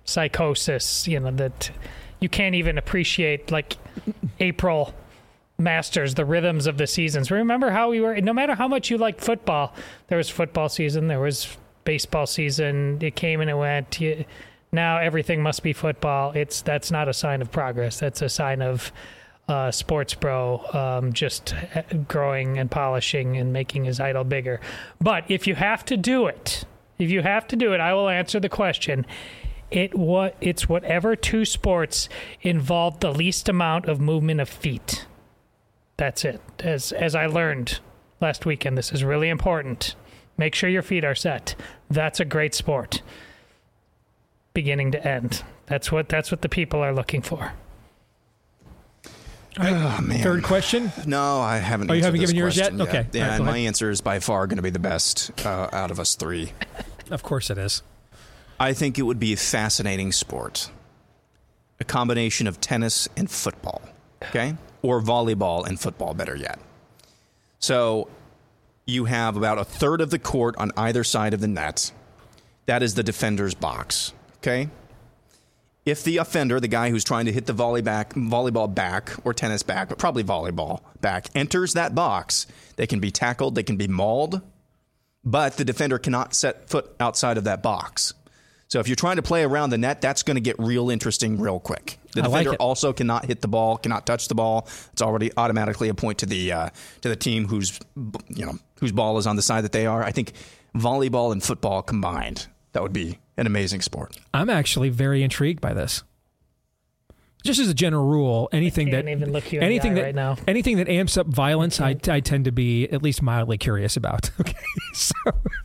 psychosis, you know, that you can't even appreciate, like April Masters, the rhythms of the seasons. Remember how we were, no matter how much you liked football, there was football season, there was baseball season, it came and it went. You, now everything must be football. It's that's not a sign of progress. That's a sign of uh, sports bro um, just growing and polishing and making his idol bigger. But if you have to do it, if you have to do it, I will answer the question. It what it's whatever two sports involve the least amount of movement of feet. That's it. As as I learned last weekend, this is really important. Make sure your feet are set. That's a great sport. Beginning to end. That's what that's what the people are looking for. All right. Oh, man. Third question? No, I haven't. Oh, you haven't answered given yours this yet? question Okay. Yeah, All right, and go my ahead. answer is by far going to be the best uh, out of us three. Of course it is. I think it would be a fascinating sport. A combination of tennis and football, okay? Or volleyball and football, better yet. So you have about a third of the court on either side of the net. That is the defender's box, okay? If the offender, the guy who's trying to hit the volley back, volleyball back or tennis back, but probably volleyball back, enters that box, they can be tackled, they can be mauled, but the defender cannot set foot outside of that box. So if you're trying to play around the net, that's going to get real interesting real quick. The I like defender it. also cannot hit the ball, cannot touch the ball. It's already automatically a point to the uh, to the team whose you know whose ball is on the side that they are. I think volleyball and football combined, that would be an amazing sport. I'm actually very intrigued by this. Just as a general rule, anything I can't that even look you in anything the eye that right now. anything that amps up violence, I, I tend to be at least mildly curious about. Okay, so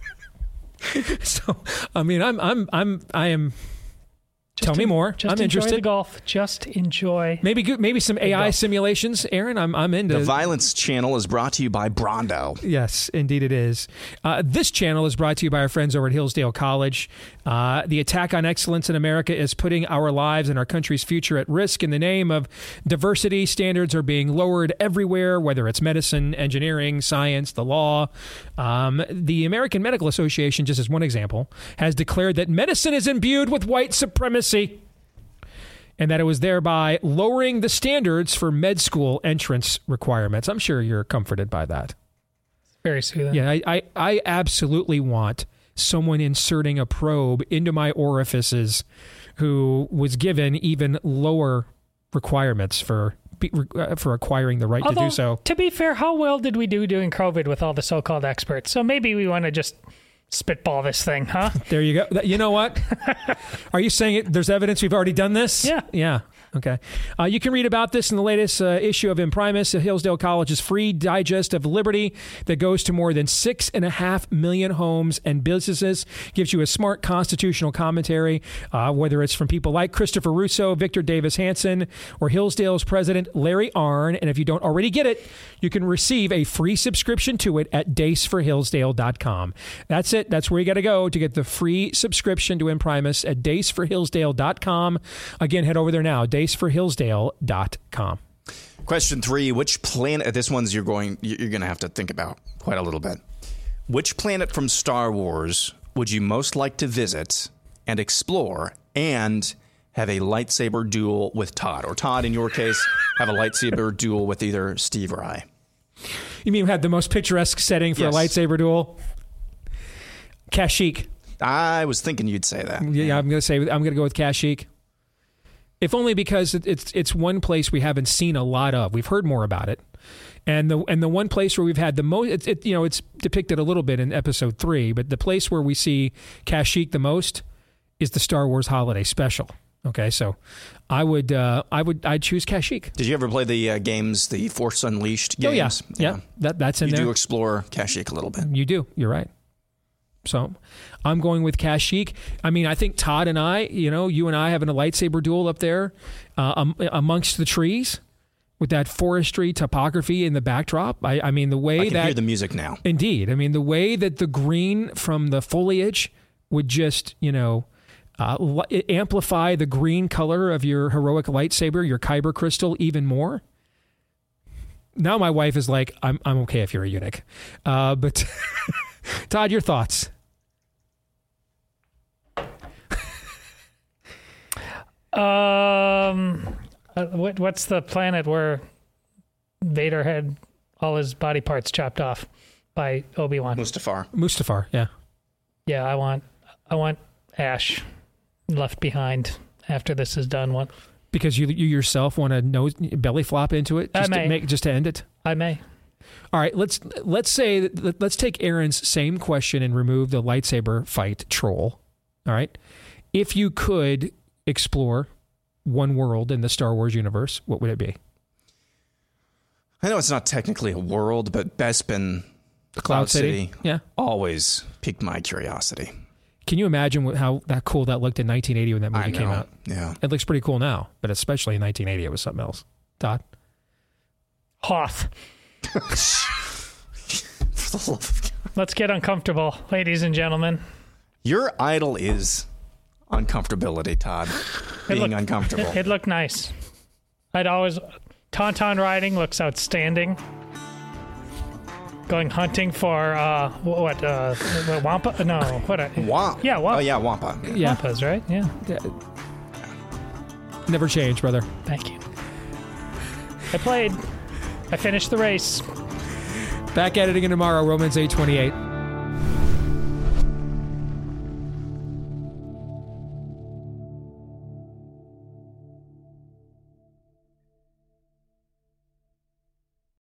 so I mean, I'm I'm I'm I am. Just Tell me en- more. Just I'm enjoy interested. the golf. Just enjoy. Maybe good, maybe some A I golf. simulations, Aaron. I'm I'm into The Violence Channel is brought to you by Brondo. Yes, indeed it is. Uh, this channel is brought to you by our friends over at Hillsdale College. Uh, the attack on excellence in America is putting our lives and our country's future at risk in the name of diversity. Standards are being lowered everywhere, whether it's medicine, engineering, science, the law. Um, the American Medical Association, just as one example, has declared that medicine is imbued with white supremacy, and that it was thereby lowering the standards for med school entrance requirements. I'm sure you're comforted by that. Very soothing. Yeah, I, I, I absolutely want someone inserting a probe into my orifices who was given even lower requirements for for acquiring the right Although, to do so. To be fair, how well did we do during COVID with all the so-called experts? So maybe we want to just spitball this thing, huh? There you go. You know what? Are you saying it, there's evidence we've already done this? Yeah. Yeah. Okay. Uh, you can read about this in the latest uh, issue of Imprimis, Hillsdale College's free digest of liberty that goes to more than six and a half million homes and businesses. Gives you a smart constitutional commentary, uh, whether it's from people like Christopher Russo, Victor Davis Hanson, or Hillsdale's president, Larry Arnn. And if you don't already get it, you can receive a free subscription to it at dace for hillsdale dot com. That's it. That's where you got to go to get the free subscription to Imprimis at dace for hillsdale dot com. Again, head over there now, dace for hillsdale dot com. Question three: which planet? This one's you're going you're going to have to think about quite a little bit. Which planet from Star Wars would you most like to visit and explore, and have a lightsaber duel with Todd, or Todd, in your case, have a lightsaber duel with either Steve or I? You mean had the most picturesque setting for Yes. a lightsaber duel? Kashyyyk. I was thinking you'd say that. Yeah, I'm going to say I'm going to go with Kashyyyk. If only because it, it's it's one place we haven't seen a lot of. We've heard more about it, and the and the one place where we've had the most, it, it, you know, it's depicted a little bit in episode three, but the place where we see Kashyyyk the most is the Star Wars Holiday Special. Okay, so I would uh, I would I'd choose Kashyyyk. Did you ever play the uh, games, the Force Unleashed games? Oh yeah, yeah, that that's in you there. do explore Kashyyyk a little bit. You do. You're right. So I'm going with Kashyyyk. I mean, I think Todd and I, you know, you and I having a lightsaber duel up there uh, um, amongst the trees with that forestry topography in the backdrop. I, I mean, the way I can that... hear the music now. Indeed. I mean, the way that the green from the foliage would just, you know, uh, li- amplify the green color of your heroic lightsaber, your Kyber crystal, even more. Now my wife is like, I'm I'm okay if you're a eunuch. Uh, but Todd, your thoughts? Um, uh, what, what's the planet where Vader had all his body parts chopped off by Obi-Wan? Mustafar. Mustafar, yeah. Yeah, I want, I want Ash left behind after this is done. What? Because you you yourself want to nose belly flop into it, just I may. to make just to end it. I may. All right, let's let's say that, let's take Aaron's same question and remove the lightsaber fight troll. All right, if you could explore one world in the Star Wars universe, what would it be? I know it's not technically a world, but Bespin, The Cloud City? Yeah. always piqued my curiosity. Can you imagine what, how that cool that looked in nineteen eighty when that movie I know. came out? Yeah. It looks pretty cool now, but especially in nineteen eighty, it was something else. Todd? Hoth. For the love of God. Let's get uncomfortable, ladies and gentlemen. Your idol is uncomfortability, Todd. Being looked- uncomfortable. It, it looked nice. I'd always... Tauntaun riding looks outstanding. Going hunting for, uh, what, uh, what, Wampa? No, what? A, Wamp. Yeah, Wampa. Oh, yeah, Wampa. Yeah. Wampas, right? Yeah. Never change, brother. Thank you. I played. I finished the race. Back at it again tomorrow, Romans eight twenty-eight.